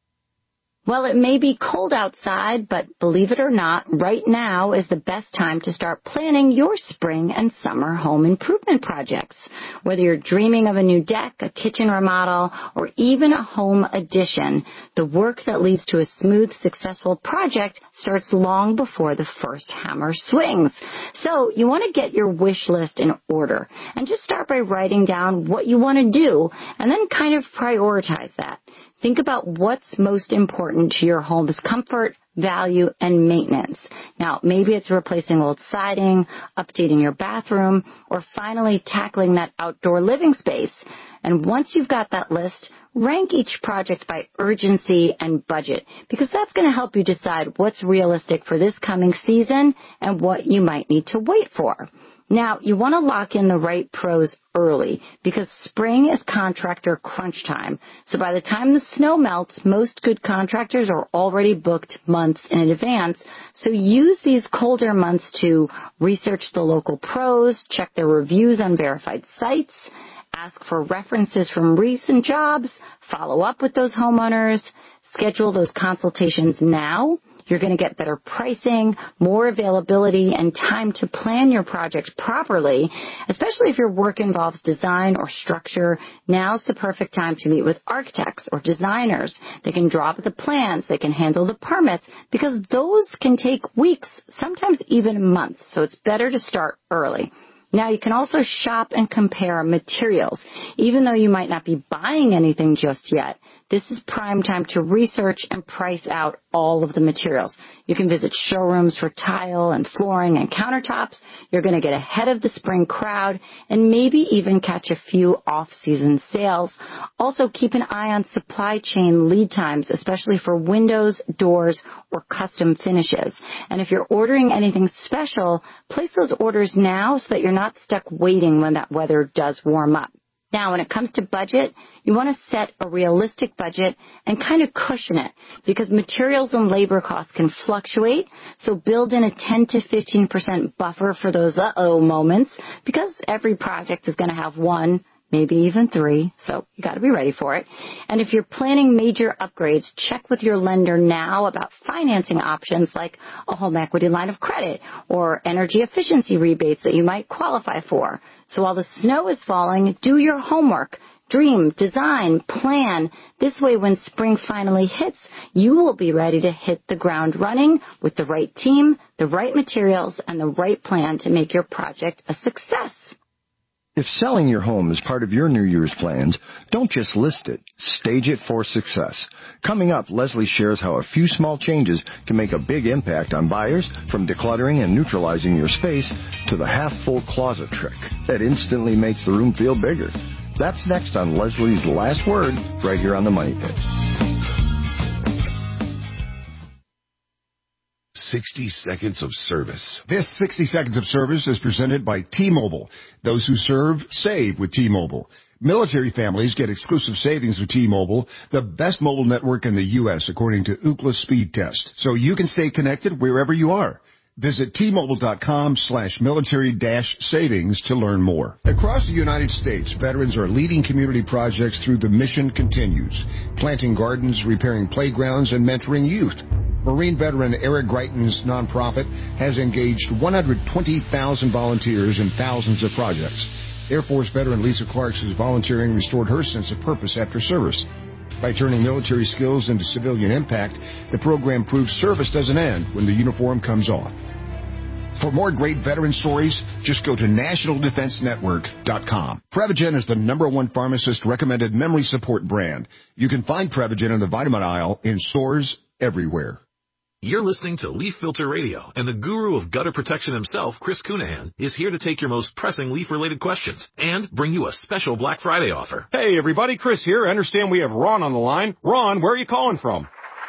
Well, it may be cold outside, but believe it or not, right now is the best time to start planning your spring and summer home improvement projects. Whether you're dreaming of a new deck, a kitchen remodel, or even a home addition, the work that leads to a smooth, successful project starts long before the first hammer swings. So you want to get your wish list in order and just start by writing down what you want to do and then kind of prioritize that. Think about what's most important to your home's comfort, value, and maintenance. Now, maybe it's replacing old siding, updating your bathroom, or finally tackling that outdoor living space. And once you've got that list, rank each project by urgency and budget, because that's going to help you decide what's realistic for this coming season and what you might need to wait for. Now, you want to lock in the right pros early because spring is contractor crunch time. So by the time the snow melts, most good contractors are already booked months in advance. So use these colder months to research the local pros, check their reviews on verified sites, ask for references from recent jobs, follow up with those homeowners, schedule those consultations now. You're going to get better pricing, more availability, and time to plan your project properly, especially if your work involves design or structure. Now's the perfect time to meet with architects or designers. They can draw up the plans. They can handle the permits because those can take weeks, sometimes even months. So it's better to start early. Now, you can also shop and compare materials. Even though you might not be buying anything just yet, this is prime time to research and price out all of the materials. You can visit showrooms for tile and flooring and countertops. You're going to get ahead of the spring crowd and maybe even catch a few off-season sales. Also, keep an eye on supply chain lead times, especially for windows, doors, or custom finishes. And if you're ordering anything special, place those orders now so that you're not stuck waiting when that weather does warm up. Now, when it comes to budget, you want to set a realistic budget and kind of cushion it because materials and labor costs can fluctuate. So build in a ten to fifteen percent buffer for those uh-oh moments because every project is going to have one, maybe even three, so you got to be ready for it. And if you're planning major upgrades, check with your lender now about financing options like a home equity line of credit or energy efficiency rebates that you might qualify for. So while the snow is falling, do your homework. Dream, design, plan. This way, when spring finally hits, you will be ready to hit the ground running with the right team, the right materials, and the right plan to make your project a success. If selling your home is part of your New Year's plans, don't just list it. Stage it for success. Coming up, Leslie shares how a few small changes can make a big impact on buyers, from decluttering and neutralizing your space to the half-full closet trick that instantly makes the room feel bigger. That's next on Leslie's Last Word, right here on The Money Pit. sixty seconds of service. This sixty seconds of service is presented by T-Mobile. Those who serve, save with T-Mobile. Military families get exclusive savings with T-Mobile, the best mobile network in the U S according to Ookla Speed Test, so you can stay connected wherever you are. Visit T-Mobile.com slash military dash savings to learn more. Across the United States, veterans are leading community projects through The Mission Continues, planting gardens, repairing playgrounds, and mentoring youth. Marine veteran Eric Greitens' nonprofit has engaged one hundred twenty thousand volunteers in thousands of projects. Air Force veteran Lisa Clark's volunteering restored her sense of purpose after service. By turning military skills into civilian impact, the program proves service doesn't end when the uniform comes off. For more great veteran stories, just go to national defense network dot com. Prevagen is the number one pharmacist-recommended memory support brand. You can find Prevagen in the vitamin aisle in stores everywhere. You're listening to Leaf Filter Radio, and the guru of gutter protection himself, Chris Cunahan, is here to take your most pressing leaf-related questions and bring you a special Black Friday offer. Hey, everybody, Chris here. I understand we have Ron on the line. Ron, where are you calling from?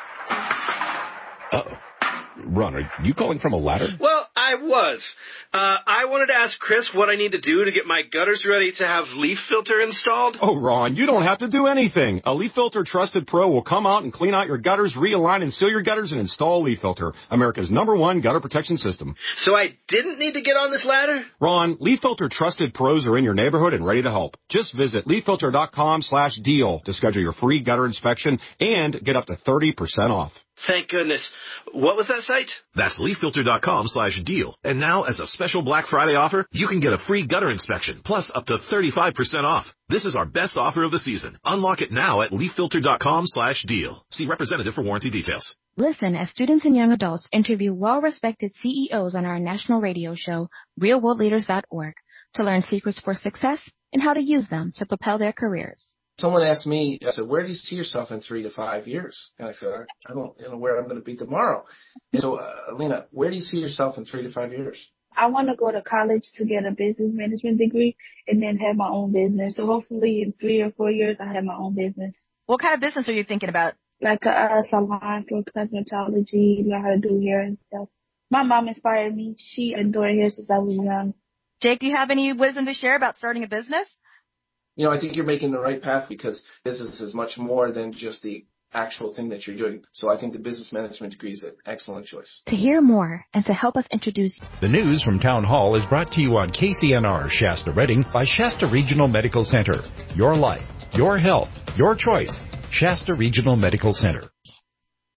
Uh-oh. Ron, are you calling from a ladder? Well, I was. Uh, I wanted to ask Chris what I need to do to get my gutters ready to have Leaf Filter installed. Oh, Ron, you don't have to do anything. A Leaf Filter Trusted Pro will come out and clean out your gutters, realign and seal your gutters, and install Leaf Filter, America's number one gutter protection system. So I didn't need to get on this ladder? Ron, Leaf Filter Trusted Pros are in your neighborhood and ready to help. Just visit leaf filter dot com slash deal to schedule your free gutter inspection and get up to thirty percent off. Thank goodness. What was that site? That's leaf filter dot com slash deal. And now, as a special Black Friday offer, you can get a free gutter inspection, plus up to thirty-five percent off. This is our best offer of the season. Unlock it now at leaf filter dot com slash deal. See representative for warranty details. Listen as students and young adults interview well-respected C E Os on our national radio show, real world leaders dot org, to learn secrets for success and how to use them to propel their careers. Someone asked me, I said, where do you see yourself in three to five years? And I said, I don't you know where I'm going to be tomorrow. And so, uh, Alina, where do you see yourself in three to five years? I want to go to college to get a business management degree and then have my own business. So hopefully in three or four years, I have my own business. What kind of business are you thinking about? Like a, a salon for cosmetology, learn how to do hair and stuff. My mom inspired me. She been doing hair since I was young. Jake, do you have any wisdom to share about starting a business? You know, I think you're making the right path because business is much more than just the actual thing that you're doing. So I think the business management degree is an excellent choice. To hear more and to help us introduce the news from Town Hall is brought to you on K C N R Shasta Redding by Shasta Regional Medical Center. Your life, your health, your choice. Shasta Regional Medical Center.